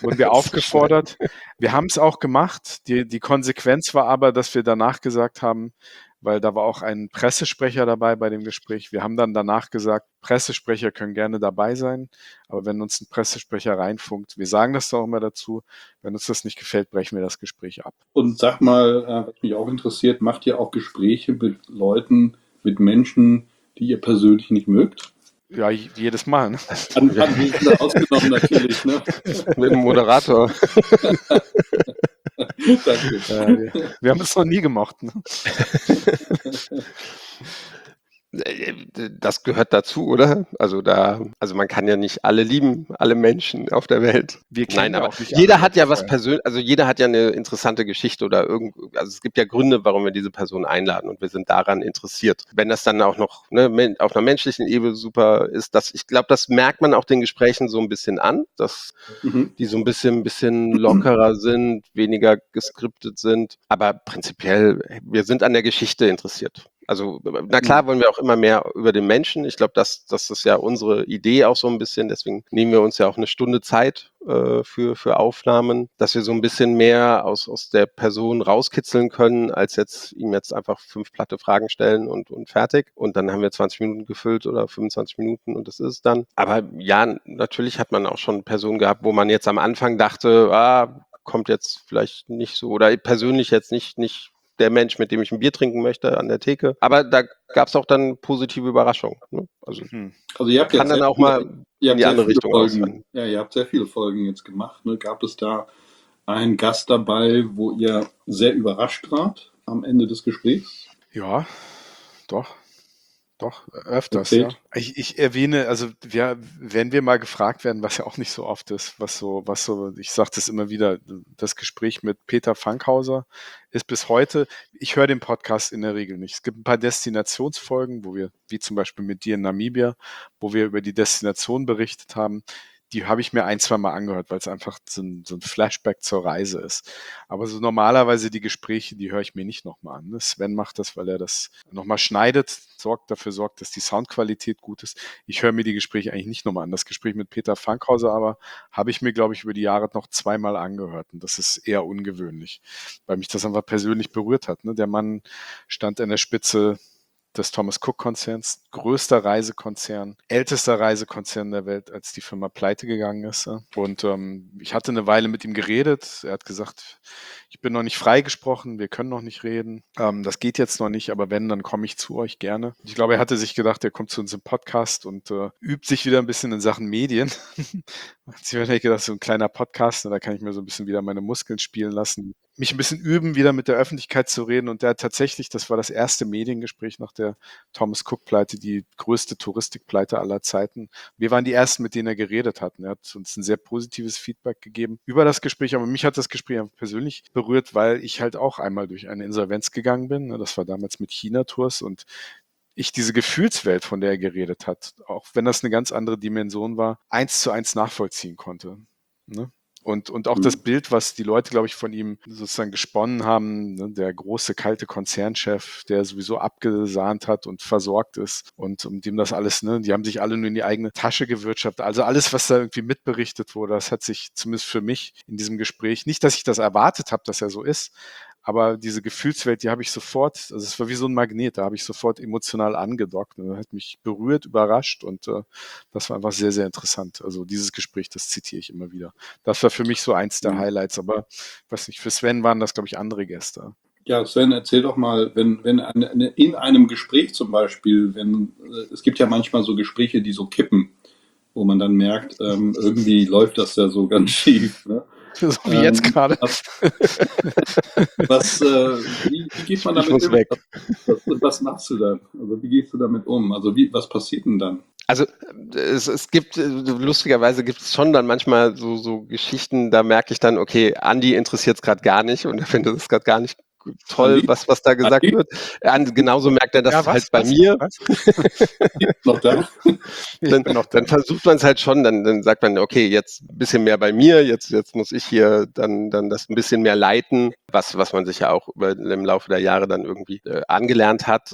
Wir haben es auch gemacht. Die Konsequenz war aber, dass wir danach gesagt haben, weil da war auch ein Pressesprecher dabei bei dem Gespräch. Wir haben dann danach gesagt, Pressesprecher können gerne dabei sein, aber wenn uns ein Pressesprecher reinfunkt, wir sagen das doch immer dazu, wenn uns das nicht gefällt, brechen wir das Gespräch ab.
Und sag mal, was mich auch interessiert, macht ihr auch Gespräche mit Leuten, mit Menschen, die ihr persönlich nicht mögt?
Ja, jedes Mal. Ne?
Anwesende ausgenommen natürlich. Ne?
Mit dem Moderator.
Danke.
Wir haben es noch nie gemocht. Ne?
Das gehört dazu, oder? Also man kann ja nicht alle lieben, alle Menschen auf der Welt. Nein, aber jeder hat ja was persönlich, also jeder hat ja eine interessante Geschichte oder also es gibt ja Gründe, warum wir diese Person einladen, und wir sind daran interessiert. Wenn das dann auch noch auf einer menschlichen Ebene super ist, ich glaube, das merkt man auch den Gesprächen so ein bisschen an, dass die so ein bisschen lockerer sind, weniger geskriptet sind. Aber prinzipiell, wir sind an der Geschichte interessiert. Also, na klar wollen wir auch immer mehr über den Menschen. Ich glaube, das ist ja unsere Idee auch so ein bisschen. Deswegen nehmen wir uns ja auch eine Stunde Zeit für Aufnahmen, dass wir so ein bisschen mehr aus der Person rauskitzeln können, als ihm jetzt einfach 5 platte Fragen stellen und fertig. Und dann haben wir 20 Minuten gefüllt oder 25 Minuten, und das ist es dann. Aber ja, natürlich hat man auch schon Personen gehabt, wo man jetzt am Anfang dachte, kommt jetzt vielleicht nicht so, oder persönlich jetzt nicht der Mensch, mit dem ich ein Bier trinken möchte an der Theke. Aber da gab es auch dann positive Überraschungen. Ne? Also
ihr habt
kann dann auch mal in die andere Richtung ausfallen.
Ja, ihr habt sehr viele Folgen jetzt gemacht. Ne? Gab es da einen Gast dabei, wo ihr sehr überrascht wart am Ende des Gesprächs?
Ja, doch, öfters, ja. Ich erwähne, also wenn wir mal gefragt werden, was ja auch nicht so oft ist, was so, ich sage das immer wieder, das Gespräch mit Peter Fankhauser ist bis heute, ich höre den Podcast in der Regel nicht. Es gibt ein paar Destinationsfolgen, wie zum Beispiel mit dir in Namibia, wo wir über die Destination berichtet haben. Die habe ich mir 1-2 Mal angehört, weil es einfach so ein Flashback zur Reise ist. Aber so normalerweise die Gespräche, die höre ich mir nicht nochmal an. Sven macht das, weil er das nochmal schneidet, dafür sorgt, dass die Soundqualität gut ist. Ich höre mir die Gespräche eigentlich nicht nochmal an. Das Gespräch mit Peter Fankhauser aber habe ich mir, glaube ich, über die Jahre noch 2 Mal angehört. Und das ist eher ungewöhnlich, weil mich das einfach persönlich berührt hat. Ne? Der Mann stand an der Spitze des Thomas Cook Konzerns, größter Reisekonzern, ältester Reisekonzern der Welt, als die Firma pleite gegangen ist. Und ich hatte eine Weile mit ihm geredet. Er hat gesagt, ich bin noch nicht freigesprochen, wir können noch nicht reden. Das geht jetzt noch nicht, aber wenn, dann komme ich zu euch gerne. Ich glaube, er hatte sich gedacht, er kommt zu uns im Podcast und übt sich wieder ein bisschen in Sachen Medien. Ich habe gedacht, so ein kleiner Podcast, da kann ich mir so ein bisschen wieder meine Muskeln spielen lassen, mich ein bisschen üben, wieder mit der Öffentlichkeit zu reden. Und der hat tatsächlich, das war das erste Mediengespräch nach der Thomas Cook-Pleite, die größte Touristikpleite aller Zeiten. Wir waren die Ersten, mit denen er geredet hat. Und er hat uns ein sehr positives Feedback gegeben über das Gespräch. Aber mich hat das Gespräch persönlich berührt, weil ich halt auch einmal durch eine Insolvenz gegangen bin. Das war damals mit China-Tours, und ich diese Gefühlswelt, von der er geredet hat, auch wenn das eine ganz andere Dimension war, 1:1 nachvollziehen konnte. Ne? Und auch das Bild, was die Leute, glaube ich, von ihm sozusagen gesponnen haben, ne, der große, kalte Konzernchef, der sowieso abgesahnt hat und versorgt ist und um dem das alles, ne, die haben sich alle nur in die eigene Tasche gewirtschaftet. Also alles, was da irgendwie mitberichtet wurde, das hat sich zumindest für mich in diesem Gespräch, nicht, dass ich das erwartet habe, dass er so ist, aber diese Gefühlswelt, die habe ich sofort, also es war wie so ein Magnet, da habe ich sofort emotional angedockt. Und das hat mich berührt, überrascht und das war einfach sehr, sehr interessant. Also dieses Gespräch, das zitiere ich immer wieder. Das war für mich so eins der Highlights, aber weiß nicht, für Sven waren das, glaube ich, andere Gäste.
Ja, Sven, erzähl doch mal, wenn in einem Gespräch zum Beispiel, es gibt ja manchmal so Gespräche, die so kippen, wo man dann merkt, irgendwie läuft das ja so ganz schief. Ne?
So wie jetzt gerade.
Wie geht man damit um?
Weg.
Was machst du dann? Also wie gehst du damit um? Also was passiert denn dann?
Also es gibt, lustigerweise gibt es schon dann manchmal so Geschichten, da merke ich dann, okay, Andi interessiert es gerade gar nicht und er findet es gerade gar nicht toll, was da gesagt wird. Genauso merkt er das halt bei mir.
Noch da?
Dann versucht man es halt schon, dann sagt man, okay, jetzt ein bisschen mehr bei mir, jetzt muss ich hier dann das ein bisschen mehr leiten, was man sich ja auch im Laufe der Jahre dann irgendwie angelernt hat.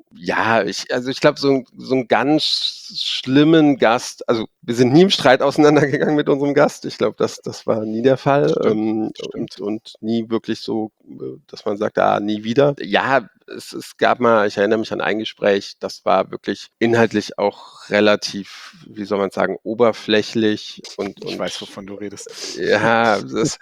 Ich glaube, so einen ganz schlimmen Gast, also wir sind nie im Streit auseinandergegangen mit unserem Gast. Ich glaube, das war nie der Fall.
Stimmt.
Und nie wirklich so, dass man sagt, nie wieder. Ja, es gab mal, ich erinnere mich an ein Gespräch, das war wirklich inhaltlich auch relativ, wie soll man sagen, oberflächlich und
ich weiß, wovon du redest.
Ja,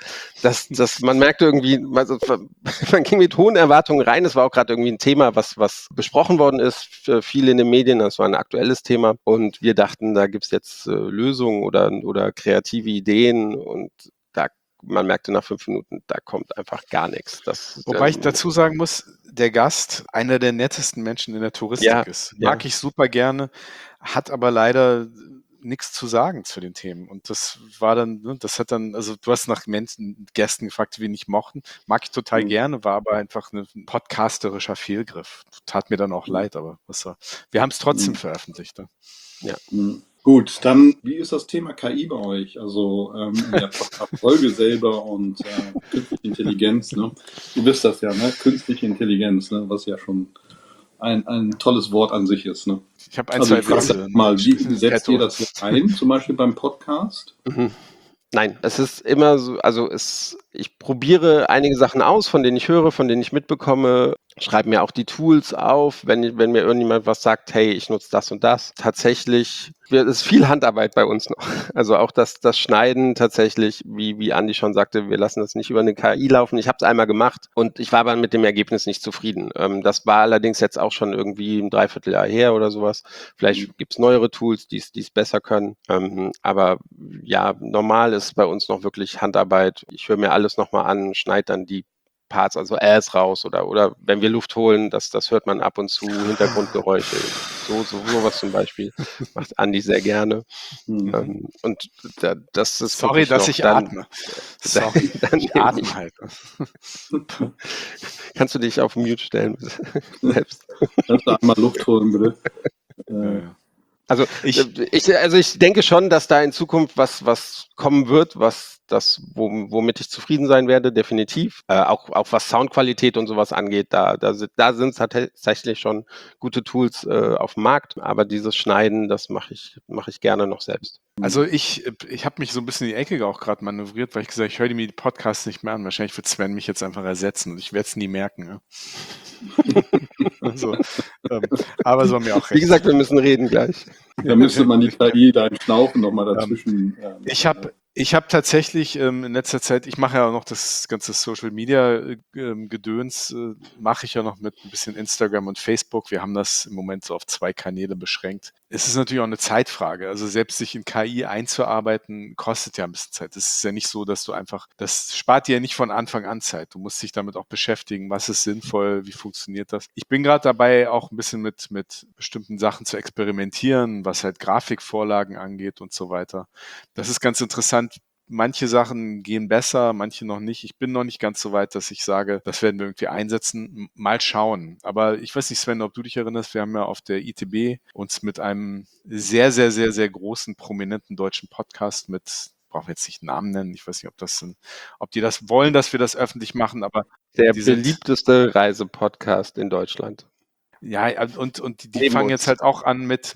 man merkte irgendwie, also, man ging mit hohen Erwartungen rein. Es war auch gerade irgendwie ein Thema, was besprochen worden ist für viele in den Medien. Das war ein aktuelles Thema und wir dachten, da gibt's jetzt Lösungen oder kreative Ideen und man merkte nach 5 Minuten, da kommt einfach gar nichts.
Wobei ich dazu sagen muss, der Gast einer der nettesten Menschen in der Touristik ist. Mag ich super gerne, hat aber leider nichts zu sagen zu den Themen. Und das war dann, also du hast nach Gästen gefragt, die wir nicht mochten. Mag ich total gerne, war aber einfach ein podcasterischer Fehlgriff. Tat mir dann auch leid, aber wir haben es trotzdem veröffentlicht. Ne?
Ja.
Gut, dann, wie ist das Thema KI bei euch? Also in der Podcast-Folge selber und künstliche Intelligenz, ne? Du wisst das ja, ne? Künstliche Intelligenz, ne? Was ja schon ein tolles Wort an sich ist, ne?
Ich habe zwei
Witze. Wie setzt ihr das jetzt ein, zum Beispiel beim Podcast?
Nein, es ist immer so, also ich probiere einige Sachen aus, von denen ich höre, von denen ich mitbekomme, schreibe mir auch die Tools auf, wenn mir irgendjemand was sagt, hey, ich nutze das und das. Tatsächlich, es ist viel Handarbeit bei uns noch. Also auch das Schneiden tatsächlich, wie Andi schon sagte, wir lassen das nicht über eine KI laufen. Ich habe es einmal gemacht und ich war aber mit dem Ergebnis nicht zufrieden. Das war allerdings jetzt auch schon irgendwie ein Dreivierteljahr her oder sowas. Vielleicht gibt es neuere Tools, die es besser können. Aber ja, normal ist bei uns noch wirklich Handarbeit. Ich höre mir alles nochmal an, schneide dann die Parts, also raus oder wenn wir Luft holen, das hört man ab und zu, Hintergrundgeräusche, sowas zum Beispiel, macht Andi sehr gerne. Und das ist
sorry, dass ich atme.
Sorry,
ich atme halt.
Kannst du dich auf Mute stellen selbst?
Kannst du einmal Luft holen, bitte?
Also ich denke schon, dass da in Zukunft was kommen wird, womit ich zufrieden sein werde, definitiv. Auch was Soundqualität und sowas angeht, da sind tatsächlich schon gute Tools auf dem Markt, aber dieses Schneiden, das mache ich gerne noch selbst.
Also ich habe mich so ein bisschen in die Ecke auch gerade manövriert, weil ich gesagt habe, ich höre mir die Podcasts nicht mehr an. Wahrscheinlich wird Sven mich jetzt einfach ersetzen und ich werde es nie merken. Ja? Aber soll mir auch recht.
Wie gesagt, wir müssen reden gleich.
Da müsste man die KI, deinen Schnaufen nochmal dazwischen.
Ich habe tatsächlich in letzter Zeit, ich mache ja auch noch das ganze Social Media Gedöns, mache ich ja noch mit ein bisschen Instagram und Facebook. Wir haben das im Moment so auf 2 Kanäle beschränkt. Es ist natürlich auch eine Zeitfrage. Also selbst sich in KI einzuarbeiten, kostet ja ein bisschen Zeit. Es ist ja nicht so, dass das spart dir ja nicht von Anfang an Zeit. Du musst dich damit auch beschäftigen, was ist sinnvoll, wie funktioniert das. Ich bin gerade dabei, auch ein bisschen mit bestimmten Sachen zu experimentieren, was halt Grafikvorlagen angeht und so weiter. Das ist ganz interessant. Manche Sachen gehen besser, manche noch nicht. Ich bin noch nicht ganz so weit, dass ich sage, das werden wir irgendwie einsetzen. Mal schauen. Aber ich weiß nicht, Sven, ob du dich erinnerst, wir haben ja auf der ITB uns mit einem sehr, sehr, sehr, sehr großen, prominenten deutschen Podcast brauchen wir jetzt nicht einen Namen nennen, ich weiß nicht, ob die das wollen, dass wir das öffentlich machen, aber
der beliebteste Reisepodcast in Deutschland.
Ja, und die fangen jetzt halt auch an mit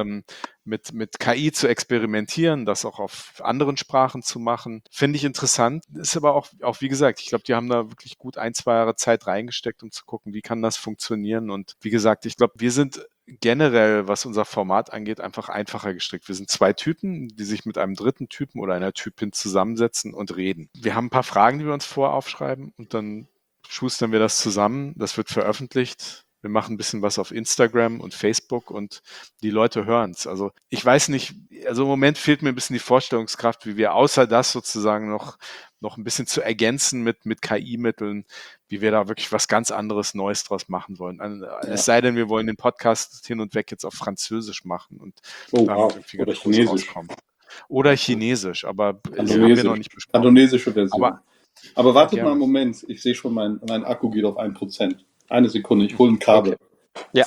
KI zu experimentieren, das auch auf anderen Sprachen zu machen. Finde ich interessant. Ist aber auch wie gesagt, ich glaube, die haben da wirklich gut 1-2 Jahre Zeit reingesteckt, um zu gucken, wie kann das funktionieren. Und wie gesagt, ich glaube, wir sind generell, was unser Format angeht, einfach einfacher gestrickt. Wir sind 2 Typen, die sich mit einem dritten Typen oder einer Typin zusammensetzen und reden. Wir haben ein paar Fragen, die wir uns aufschreiben und dann schustern wir das zusammen. Das wird veröffentlicht. Wir machen ein bisschen was auf Instagram und Facebook und die Leute hören es. Also ich weiß nicht, also im Moment fehlt mir ein bisschen die Vorstellungskraft, wie wir außer das sozusagen noch ein bisschen zu ergänzen mit KI-Mitteln, wie wir da wirklich was ganz anderes Neues draus machen wollen. Es sei denn, wir wollen den Podcast hin und weg jetzt auf Französisch machen und
irgendwie oder Chinesisch.
Rauskommen. Oder Chinesisch, aber das haben wir noch nicht besprochen.
Kantonesische Version. Aber wartet mal einen Moment, ich sehe schon, mein Akku geht auf 1%. Eine Sekunde, ich hole ein Kabel.
Okay. Ja.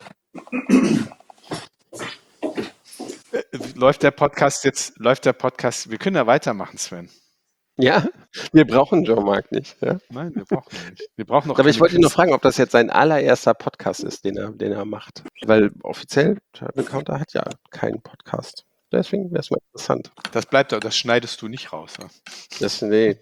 Läuft der Podcast? Wir können ja weitermachen, Sven.
Ja, wir brauchen Jean-Marc nicht. Ja?
Nein, wir brauchen ihn nicht. Wir brauchen noch
Aber ich wollte ihn nur fragen, ob das jetzt sein allererster Podcast ist, den er macht. Weil offiziell, Travel Counter hat ja keinen Podcast. Deswegen wäre es mal interessant.
Das schneidest du nicht raus. Ne?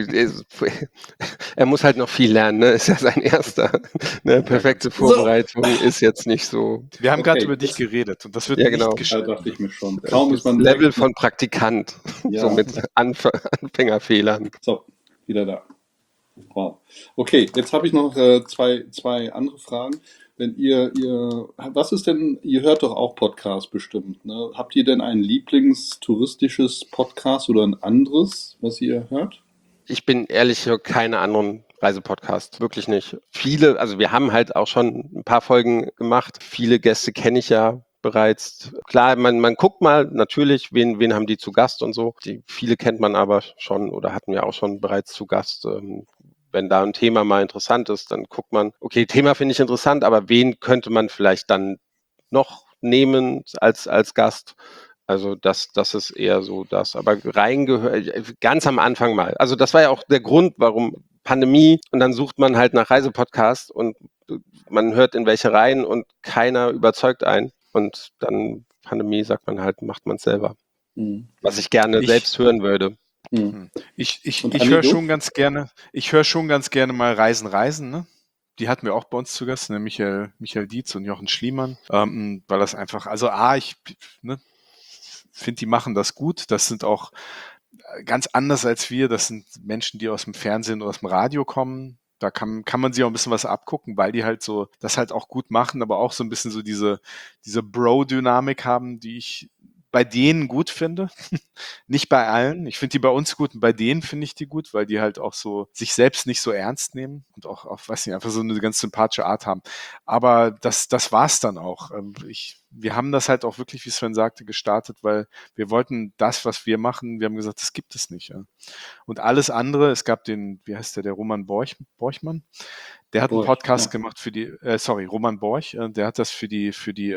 Er muss halt noch viel lernen, ne? Ist ja sein erster. Ne? Perfekte Vorbereitung ist jetzt nicht so.
Wir haben gerade über dich geredet und das wird nicht geschnitten.
Da dachte ich mir schon. Kaum ist man
Level von Praktikant. Ja. So mit Anfängerfehlern.
So, wieder da. Wow. Okay, jetzt habe ich noch zwei andere Fragen. Wenn was ist denn, ihr hört doch auch Podcasts bestimmt, ne? Habt ihr denn ein Lieblingstouristisches Podcast oder ein anderes, was ihr hört?
Ich bin ehrlich, höre keine anderen Reisepodcasts, wirklich nicht. Viele, also wir haben halt auch schon ein paar Folgen gemacht. Viele Gäste kenne ich ja bereits. Klar, man guckt mal natürlich, wen haben die zu Gast und so. Viele kennt man aber schon oder hatten wir auch schon bereits zu Gast. Wenn da ein Thema mal interessant ist, dann guckt man, okay, Thema finde ich interessant, aber wen könnte man vielleicht dann noch nehmen als Gast? Also das ist eher so das. Aber reingehört, ganz am Anfang mal. Also das war ja auch der Grund, warum Pandemie und dann sucht man halt nach Reisepodcasts und man hört in welche rein und keiner überzeugt einen. Und dann Pandemie sagt man halt, macht man es selber. Was ich gerne selbst hören würde.
Ich höre schon ganz gerne mal Reisen, ne? Die hatten wir auch bei uns zu Gast, ne? Michael Dietz und Jochen Schliemann, weil das einfach, also ich finde, die machen das gut. Das sind auch ganz anders als wir. Das sind Menschen, die aus dem Fernsehen oder aus dem Radio kommen. Da kann man sich auch ein bisschen was abgucken, weil die halt so das halt auch gut machen, aber auch so ein bisschen so diese Bro-Dynamik haben, die ich bei denen gut finde. Nicht bei allen. Ich finde die bei uns gut und bei denen finde ich die gut, weil die halt auch so sich selbst nicht so ernst nehmen und auch weiß nicht, einfach so eine ganz sympathische Art haben. Aber das war's dann auch. Wir haben das halt auch wirklich, wie Sven sagte, gestartet, weil wir wollten das, was wir machen, wir haben gesagt, das gibt es nicht. Ja. Und alles andere, es gab wie heißt der Roman Borchmann, der hat einen Podcast gemacht für die, Roman Borch, der hat das für die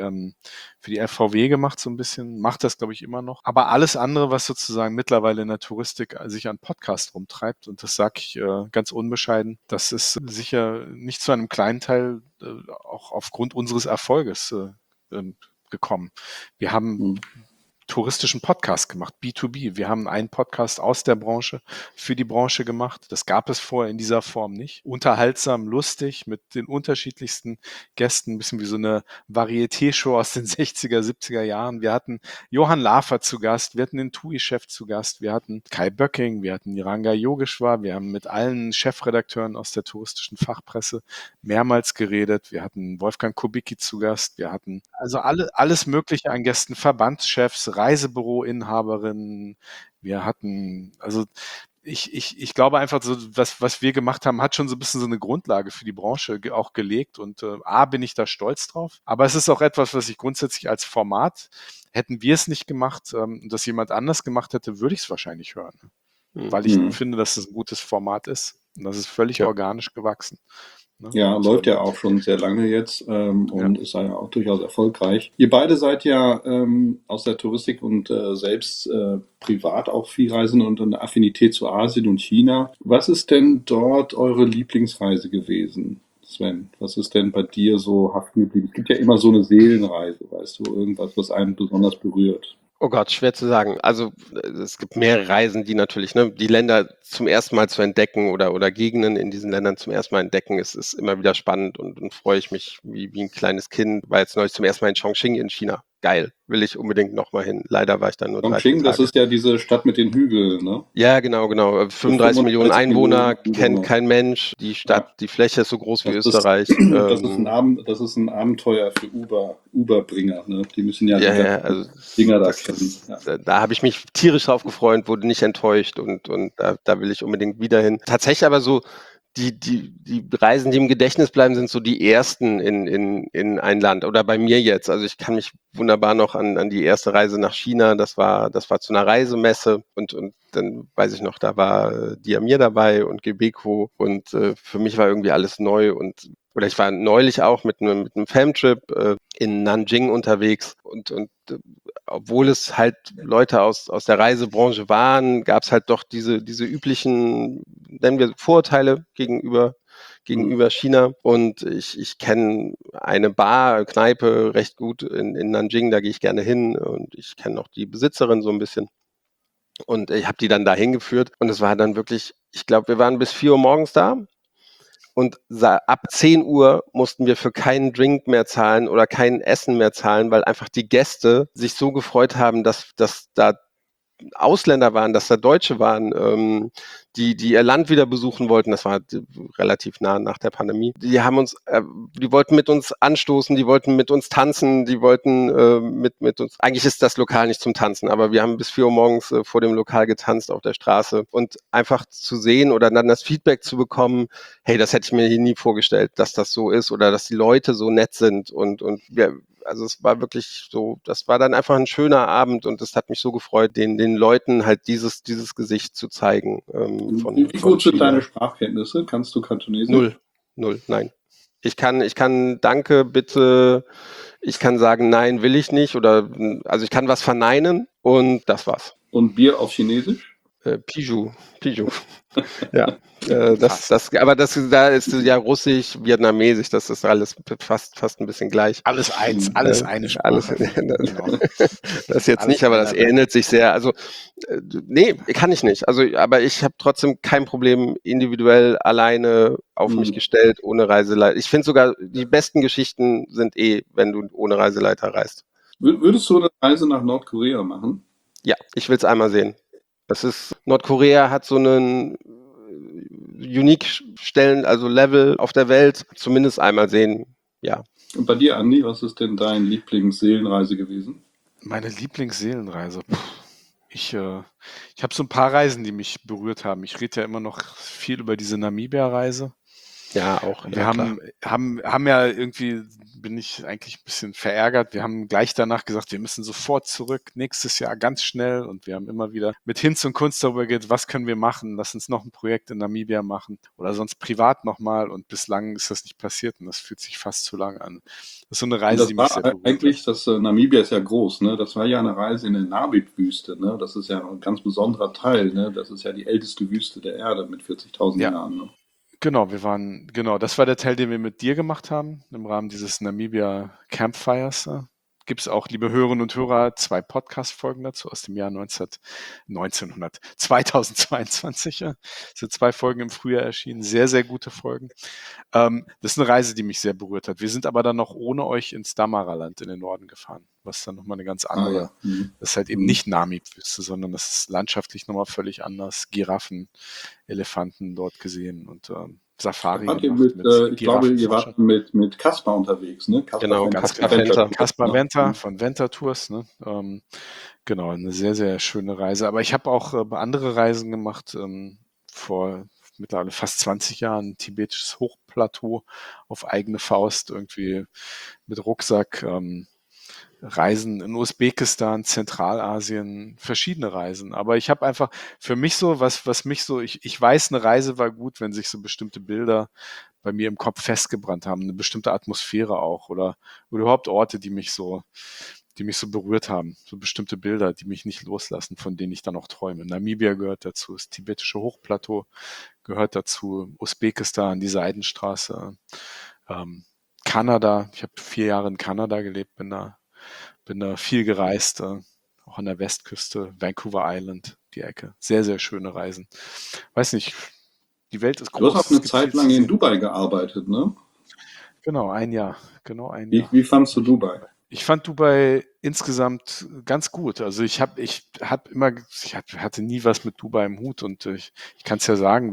FVW gemacht so ein bisschen, macht das, glaube ich, immer noch. Aber alles andere, was sozusagen mittlerweile in der Touristik sich an Podcast rumtreibt, und das sage ich ganz unbescheiden, das ist sicher nicht zu einem kleinen Teil auch aufgrund unseres Erfolges gekommen. Wir haben touristischen Podcast gemacht, B2B. Wir haben einen Podcast aus der Branche für die Branche gemacht. Das gab es vorher in dieser Form nicht. Unterhaltsam, lustig, mit den unterschiedlichsten Gästen, ein bisschen wie so eine Varieté-Show aus den 60er, 70er Jahren. Wir hatten Johann Lafer zu Gast, wir hatten den TUI-Chef zu Gast, wir hatten Kai Böcking, wir hatten Niranga Yogeshwar, wir haben mit allen Chefredakteuren aus der touristischen Fachpresse mehrmals geredet. Wir hatten Wolfgang Kubicki zu Gast, wir hatten also alles Mögliche an Gästen, Verbandschefs, Reisebüro-Inhaberinnen. Wir hatten, also ich glaube einfach, so was wir gemacht haben, hat schon so ein bisschen so eine Grundlage für die Branche auch gelegt und bin ich da stolz drauf. Aber es ist auch etwas, was ich grundsätzlich als Format, hätten wir es nicht gemacht und das jemand anders gemacht hätte, würde ich es wahrscheinlich hören. Weil ich finde, dass es ein gutes Format ist. Und das ist völlig organisch gewachsen. Ne?
Ja, läuft ja auch schon sehr lange jetzt und ist ja auch durchaus erfolgreich. Ihr beide seid ja aus der Touristik und selbst privat auch viel reisen und eine Affinität zu Asien und China. Was ist denn dort eure Lieblingsreise gewesen? Sven? Was ist denn bei dir so haften geblieben? Es gibt ja immer so eine Seelenreise, weißt du, irgendwas, was einen besonders berührt.
Oh Gott, schwer zu sagen. Also es gibt mehrere Reisen, die natürlich, ne, die Länder zum ersten Mal zu entdecken oder Gegenden in diesen Ländern zum ersten Mal entdecken, ist immer wieder spannend und freue ich mich wie ein kleines Kind. War jetzt neulich zum ersten Mal in Chongqing in China. Geil, will ich unbedingt nochmal hin. Leider war ich dann nur 3-4
Chongqing, das
Tage.
ist ja diese Stadt mit den Hügeln, ne?
Ja, genau. 35 Millionen
35
Einwohner,
Millionen
kennt
Einwohner.
kein Mensch. Die Stadt, die Fläche ist so groß wie
Das ist,
Österreich.
das ist ein Abenteuer für Uberbringer, ne? Die müssen ja die
Ja,
ganzen
also
Dinger da
das
kennen.
ist,
Ja.
da habe ich mich tierisch drauf gefreut, wurde nicht enttäuscht und da will ich unbedingt wieder hin. Tatsächlich aber so die Reisen, die im Gedächtnis bleiben, sind so die ersten in ein Land oder bei mir jetzt. Also ich kann mich wunderbar noch an die erste Reise nach China, das war zu einer Reisemesse und dann weiß ich noch, da war Diamir dabei und Gebeko und für mich war irgendwie alles neu oder ich war neulich auch mit einem Famtrip in Nanjing unterwegs und obwohl es halt Leute aus der Reisebranche waren, gab es halt doch diese üblichen, nennen wir Vorurteile gegenüber China. Und ich kenne eine Bar, Kneipe recht gut in Nanjing, da gehe ich gerne hin und ich kenne auch die Besitzerin so ein bisschen. Und ich habe die dann dahin geführt und es war dann wirklich, ich glaube, wir waren bis 4 Uhr morgens da. Und ab 10 Uhr mussten wir für keinen Drink mehr zahlen oder kein Essen mehr zahlen, weil einfach die Gäste sich so gefreut haben, dass da Ausländer waren, dass da Deutsche waren, die ihr Land wieder besuchen wollten. Das war relativ nah nach der Pandemie. Die wollten mit uns anstoßen, die wollten mit uns tanzen, die wollten mit uns. Eigentlich ist das Lokal nicht zum Tanzen, aber wir haben bis 4 Uhr morgens vor dem Lokal getanzt auf der Straße und einfach zu sehen oder dann das Feedback zu bekommen, hey, das hätte ich mir hier nie vorgestellt, dass das so ist oder dass die Leute so nett sind und wir, also es war wirklich so, das war dann einfach ein schöner Abend und es hat mich so gefreut, den Leuten halt dieses Gesicht zu zeigen.
Wie gut sind deine Sprachkenntnisse? Kannst du Kantonesisch?
Null, nein. Ich kann danke, bitte, ich kann sagen, nein, will ich nicht also ich kann was verneinen und das war's.
Und Bier auf Chinesisch?
Piju. Ja, aber da ist ja Russisch, Vietnamesisch, das ist alles fast ein bisschen gleich.
Alles eine Sprache.
Genau. Das jetzt nicht, aber das ähnelt sich sehr. Also, nee, kann ich nicht. Also, aber ich habe trotzdem kein Problem individuell alleine auf mich gestellt, ohne Reiseleiter. Ich finde sogar, die besten Geschichten sind wenn du ohne Reiseleiter reist.
Würdest du eine Reise nach Nordkorea machen?
Ja, ich will es einmal sehen. Nordkorea hat so einen unique Stellen, also Level auf der Welt, zumindest einmal sehen, ja.
Und bei dir, Andi, was ist denn dein Lieblingsseelenreise gewesen?
Meine Lieblingsseelenreise? Ich habe so ein paar Reisen, die mich berührt haben. Ich rede ja immer noch viel über diese Namibia-Reise.
Ja, auch.
Wir haben ja irgendwie, bin ich eigentlich ein bisschen verärgert. Wir haben gleich danach gesagt, wir müssen sofort zurück, nächstes Jahr ganz schnell. Und wir haben immer wieder mit Hinz und Kunst darüber geredet, was können wir machen? Lass uns noch ein Projekt in Namibia machen oder sonst privat nochmal. Und bislang ist das nicht passiert und das fühlt sich fast zu lang an. Das ist so eine Reise, die mich sehr berührt
eigentlich, hat. Namibia ist ja groß, ne? Das war ja eine Reise in der Namib-Wüste, ne? Das ist ja ein ganz besonderer Teil, ne? Das ist ja die älteste Wüste der Erde mit 40.000 Jahren, ne?
Genau, das war der Teil, den wir mit dir gemacht haben, im Rahmen dieses Namibia Campfires. Gibt es auch, liebe Hörerinnen und Hörer, 2 Podcast-Folgen dazu aus dem Jahr 2022. Es sind 2 Folgen im Frühjahr erschienen, sehr, sehr gute Folgen. Das ist eine Reise, die mich sehr berührt hat. Wir sind aber dann noch ohne euch ins Damaraland in den Norden gefahren, was dann nochmal eine ganz andere, das ist halt eben nicht Namib-Wüste, sondern das ist landschaftlich nochmal völlig anders. Giraffen, Elefanten dort gesehen und Safari gemacht.
Ich glaube, ihr wart mit Kaspar unterwegs, ne?
Genau,
Kaspar Venter von Venter Tours, ne? Genau, eine sehr, sehr schöne Reise. Aber ich habe auch andere Reisen gemacht, vor mittlerweile fast 20 Jahren, tibetisches Hochplateau auf eigene Faust, irgendwie mit Rucksack, Reisen in Usbekistan, Zentralasien, verschiedene Reisen. Aber ich habe einfach für mich so, was mich so, ich weiß, eine Reise war gut, wenn sich so bestimmte Bilder bei mir im Kopf festgebrannt haben, eine bestimmte Atmosphäre auch oder überhaupt Orte, die mich so die mich so berührt haben. So bestimmte Bilder, die mich nicht loslassen, von denen ich dann auch träume. Namibia gehört dazu, das tibetische Hochplateau gehört dazu, Usbekistan, die Seidenstraße, Kanada. Ich habe 4 Jahre in Kanada gelebt, bin da viel gereist, auch an der Westküste, Vancouver Island, die Ecke. Sehr, sehr schöne Reisen. Weiß nicht, die Welt ist
Du hast
groß.
auch eine Zeit lang in Dubai gearbeitet, ne?
Genau, ein Jahr. Genau ein
Jahr. Wie fandst du Dubai?
Ich fand Dubai insgesamt ganz gut. Also ich hatte nie was mit Dubai im Hut und ich kann es ja sagen,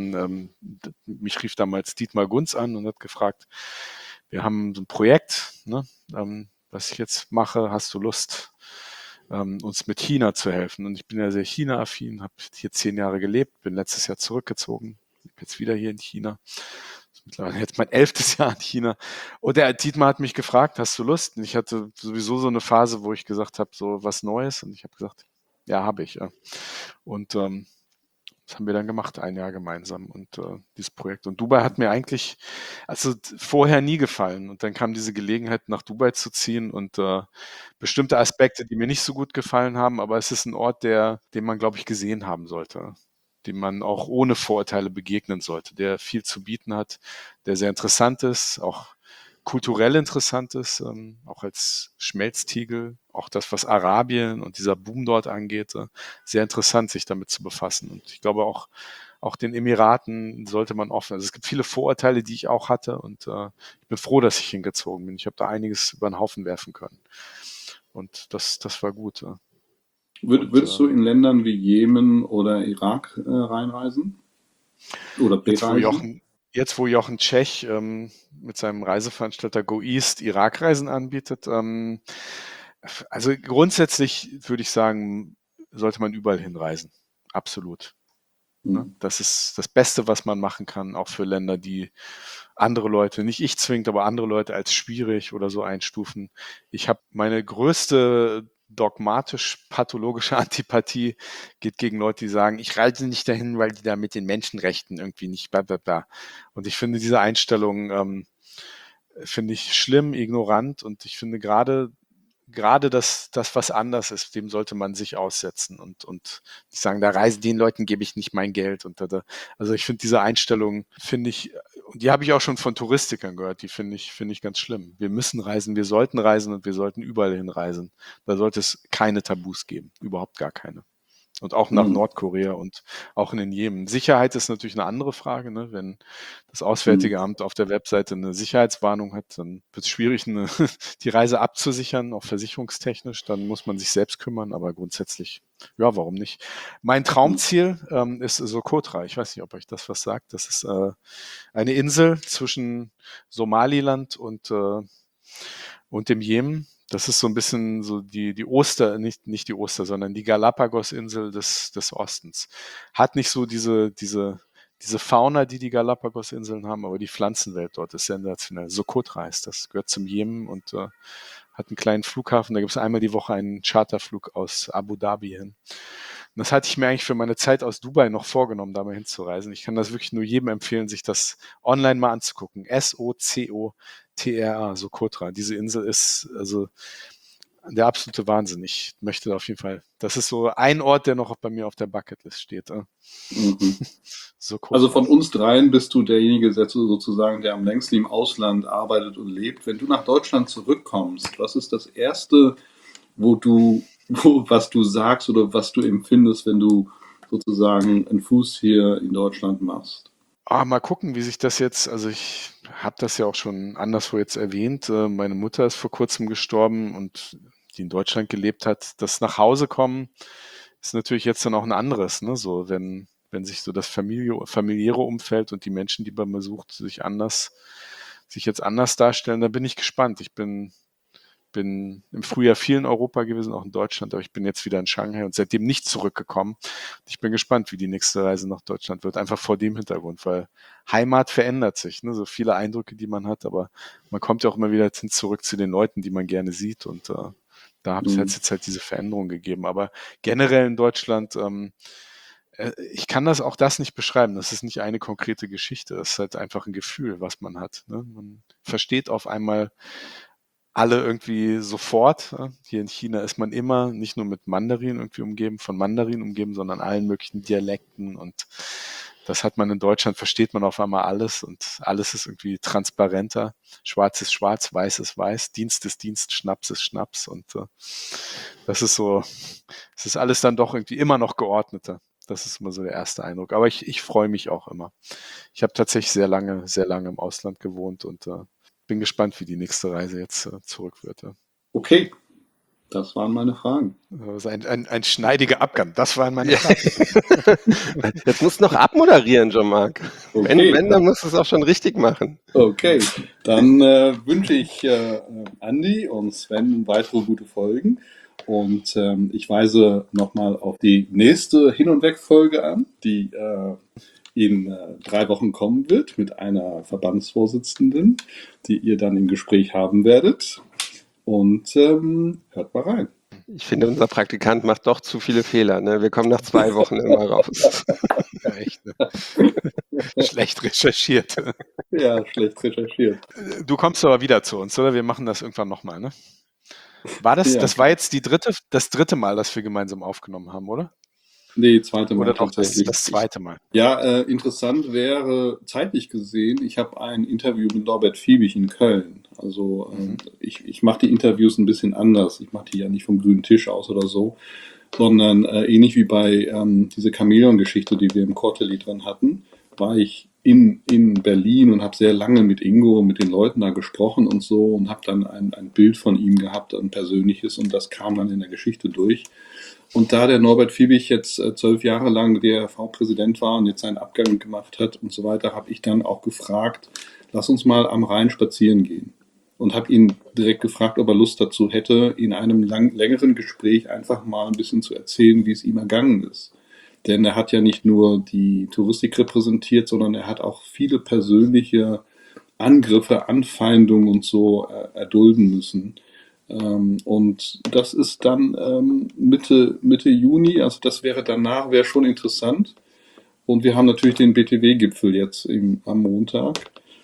mich rief damals Dietmar Gunz an und hat gefragt, wir haben so ein Projekt, ne, was ich jetzt mache, hast du Lust, uns mit China zu helfen? Und ich bin ja sehr China-affin, habe hier 10 Jahre gelebt, bin letztes Jahr zurückgezogen, bin jetzt wieder hier in China. Mittlerweile jetzt mein 11. Jahr in China. Und der Dietmar hat mich gefragt, hast du Lust? Und ich hatte sowieso so eine Phase, wo ich gesagt habe, so was Neues. Und ich habe gesagt, ja, habe ich. Ja. Und das haben wir dann gemacht, 1 Jahr gemeinsam und dieses Projekt. Und Dubai hat mir eigentlich vorher nie gefallen. Und dann kam diese Gelegenheit, nach Dubai zu ziehen und bestimmte Aspekte, die mir nicht so gut gefallen haben, aber es ist ein Ort, den man, glaube ich, gesehen haben sollte, dem man auch ohne Vorurteile begegnen sollte, der viel zu bieten hat, der sehr interessant ist, auch kulturell interessant ist, auch als Schmelztiegel, auch das, was Arabien und dieser Boom dort angeht, sehr interessant, sich damit zu befassen. Und ich glaube auch den Emiraten sollte man offen. Also es gibt viele Vorurteile, die ich auch hatte und ich bin froh, dass ich hingezogen bin. Ich habe da einiges über den Haufen werfen können. Und das war gut.
Würdest du in Ländern wie Jemen oder Irak reinreisen? Oder bereisen?
Jetzt, wo Jochen Tschech mit seinem Reiseveranstalter Go East Irakreisen anbietet, also grundsätzlich würde ich sagen, sollte man überall hinreisen. Absolut. Das ist das Beste, was man machen kann, auch für Länder, die andere Leute, nicht ich zwingend, aber andere Leute als schwierig oder so einstufen. Ich habe meine größte dogmatisch-pathologische Antipathie geht gegen Leute, die sagen, ich reise nicht dahin, weil die da mit den Menschenrechten irgendwie nicht bla bla bla. Und ich finde diese Einstellung finde ich schlimm, ignorant und ich finde gerade das, was anders ist, dem sollte man sich aussetzen und nicht sagen, den Leuten gebe ich nicht mein Geld. Also ich finde diese Einstellung, und die habe ich auch schon von Touristikern gehört, die finde ich ganz schlimm. Wir müssen reisen, wir sollten reisen und wir sollten überall hinreisen. Da sollte es keine Tabus geben, überhaupt gar keine. Und auch nach Nordkorea und auch in den Jemen. Sicherheit ist natürlich eine andere Frage. Ne? Wenn das Auswärtige Amt auf der Webseite eine Sicherheitswarnung hat, dann wird es schwierig, die Reise abzusichern, auch versicherungstechnisch. Dann muss man sich selbst kümmern, aber grundsätzlich, ja, warum nicht? Mein Traumziel ist Socotra. Ich weiß nicht, ob euch das was sagt. Das ist eine Insel zwischen Somaliland und dem Jemen. Das ist so ein bisschen so die nicht die Oster, sondern die Galapagos-Insel des Ostens. Hat nicht so diese Fauna, die Galapagos-Inseln haben, aber die Pflanzenwelt dort ist sensationell. Socotra heißt das, gehört zum Jemen und hat einen kleinen Flughafen. Da gibt es einmal die Woche einen Charterflug aus Abu Dhabi hin. Und das hatte ich mir eigentlich für meine Zeit aus Dubai noch vorgenommen, da mal hinzureisen. Ich kann das wirklich nur jedem empfehlen, sich das online mal anzugucken. Socotra, Socotra. Diese Insel ist also der absolute Wahnsinn. Ich möchte auf jeden Fall, das ist so ein Ort, der noch bei mir auf der Bucketlist steht.
Also von uns dreien bist du derjenige sozusagen, der am längsten im Ausland arbeitet und lebt. Wenn du nach Deutschland zurückkommst, was ist das Erste, was du sagst oder was du empfindest, wenn du sozusagen einen Fuß hier in Deutschland machst?
Mal gucken, wie sich das jetzt, also ich habe das ja auch schon anderswo jetzt erwähnt. Meine Mutter ist vor kurzem gestorben und die in Deutschland gelebt hat. Das nach Hause kommen ist natürlich jetzt dann auch ein anderes, ne? So, wenn sich so das familiäre Umfeld und die Menschen, die man besucht, sich jetzt anders darstellen, da bin ich gespannt. Ich bin im Frühjahr viel in Europa gewesen, auch in Deutschland, aber ich bin jetzt wieder in Shanghai und seitdem nicht zurückgekommen. Ich bin gespannt, wie die nächste Reise nach Deutschland wird, einfach vor dem Hintergrund, weil Heimat verändert sich, ne? So viele Eindrücke, die man hat, aber man kommt ja auch immer wieder zurück zu den Leuten, die man gerne sieht und da hat es jetzt halt diese Veränderung gegeben. Aber generell in Deutschland, ich kann das nicht beschreiben. Das ist nicht eine konkrete Geschichte. Das ist halt einfach ein Gefühl, was man hat. Ne? Man versteht auf einmal alle irgendwie sofort. Hier in China ist man immer nicht nur mit Mandarin irgendwie umgeben, sondern allen möglichen Dialekten, und das hat man in Deutschland, versteht man auf einmal alles und alles ist irgendwie transparenter. Schwarz ist schwarz, weiß ist weiß, Dienst ist Dienst, Schnaps ist Schnaps, und das ist so, es ist alles dann doch irgendwie immer noch geordneter. Das ist immer so der erste Eindruck. Aber ich freue mich auch immer. Ich habe tatsächlich sehr lange im Ausland gewohnt und bin gespannt, wie die nächste Reise jetzt zurück wird. Ja.
Okay, das waren meine Fragen.
Das ist ein schneidiger Abgang. Das waren meine Fragen.
Jetzt musst du noch abmoderieren, Jean-Marc.
Okay.
Wenn, dann musst du es auch schon richtig machen.
Okay, dann wünsche ich Andi und Sven weitere gute Folgen. Und ich weise nochmal auf die nächste Hin- und Weg-Folge an, die in 3 Wochen kommen wird mit einer Verbandsvorsitzenden, die ihr dann im Gespräch haben werdet. Und hört mal rein.
Ich finde, unser Praktikant macht doch zu viele Fehler. Ne? Wir kommen nach 2 Wochen immer raus.
Ja, echt. Ne? Schlecht recherchiert.
Ja, schlecht recherchiert.
Du kommst aber wieder zu uns, oder? Wir machen das irgendwann nochmal, ne? War das,
Ja.
Das war jetzt das dritte Mal, dass wir gemeinsam aufgenommen haben, oder?
Nee, zweite Mal.
Oder doch
tatsächlich.
das zweite Mal?
Ja, interessant wäre zeitlich gesehen, ich habe ein Interview mit Norbert Fiebig in Köln. Also ich mache die Interviews ein bisschen anders. Ich mache die ja nicht vom grünen Tisch aus oder so, sondern ähnlich wie bei diese Chamäleon-Geschichte, die wir im Quarterly drin hatten, war ich in Berlin und habe sehr lange mit Ingo, mit den Leuten da gesprochen und so und habe dann ein Bild von ihm gehabt, ein persönliches, und das kam dann in der Geschichte durch. Und da der Norbert Fiebig jetzt 12 Jahre lang DRV-Präsident war und jetzt seinen Abgang gemacht hat und so weiter, habe ich dann auch gefragt, lass uns mal am Rhein spazieren gehen. Und habe ihn direkt gefragt, ob er Lust dazu hätte, in einem längeren Gespräch einfach mal ein bisschen zu erzählen, wie es ihm ergangen ist. Denn er hat ja nicht nur die Touristik repräsentiert, sondern er hat auch viele persönliche Angriffe, Anfeindungen und so erdulden müssen. Und das ist dann Mitte Juni, also das wäre danach, wäre schon interessant. Und wir haben natürlich den BTW-Gipfel jetzt am Montag,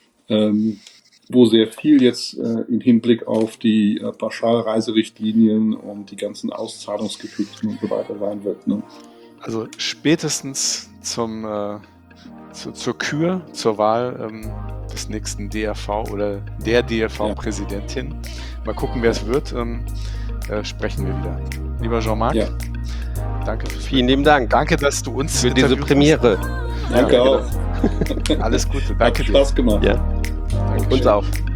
wo sehr viel jetzt im Hinblick auf die Pauschalreiserichtlinien und die ganzen Auszahlungsgeschichten und so weiter sein wird. Ne?
Also spätestens zur Kür, zur Wahl des nächsten DRV oder der DRV-Präsidentin. Mal gucken, wer es wird. Sprechen wir wieder. Lieber Jean-Marc, danke.
Vielen lieben Dank.
Danke, dass du uns
für diese Premiere.
Danke auch.
Alles Gute.
Danke. Hat Spaß gemacht.
Ja. Uns auch.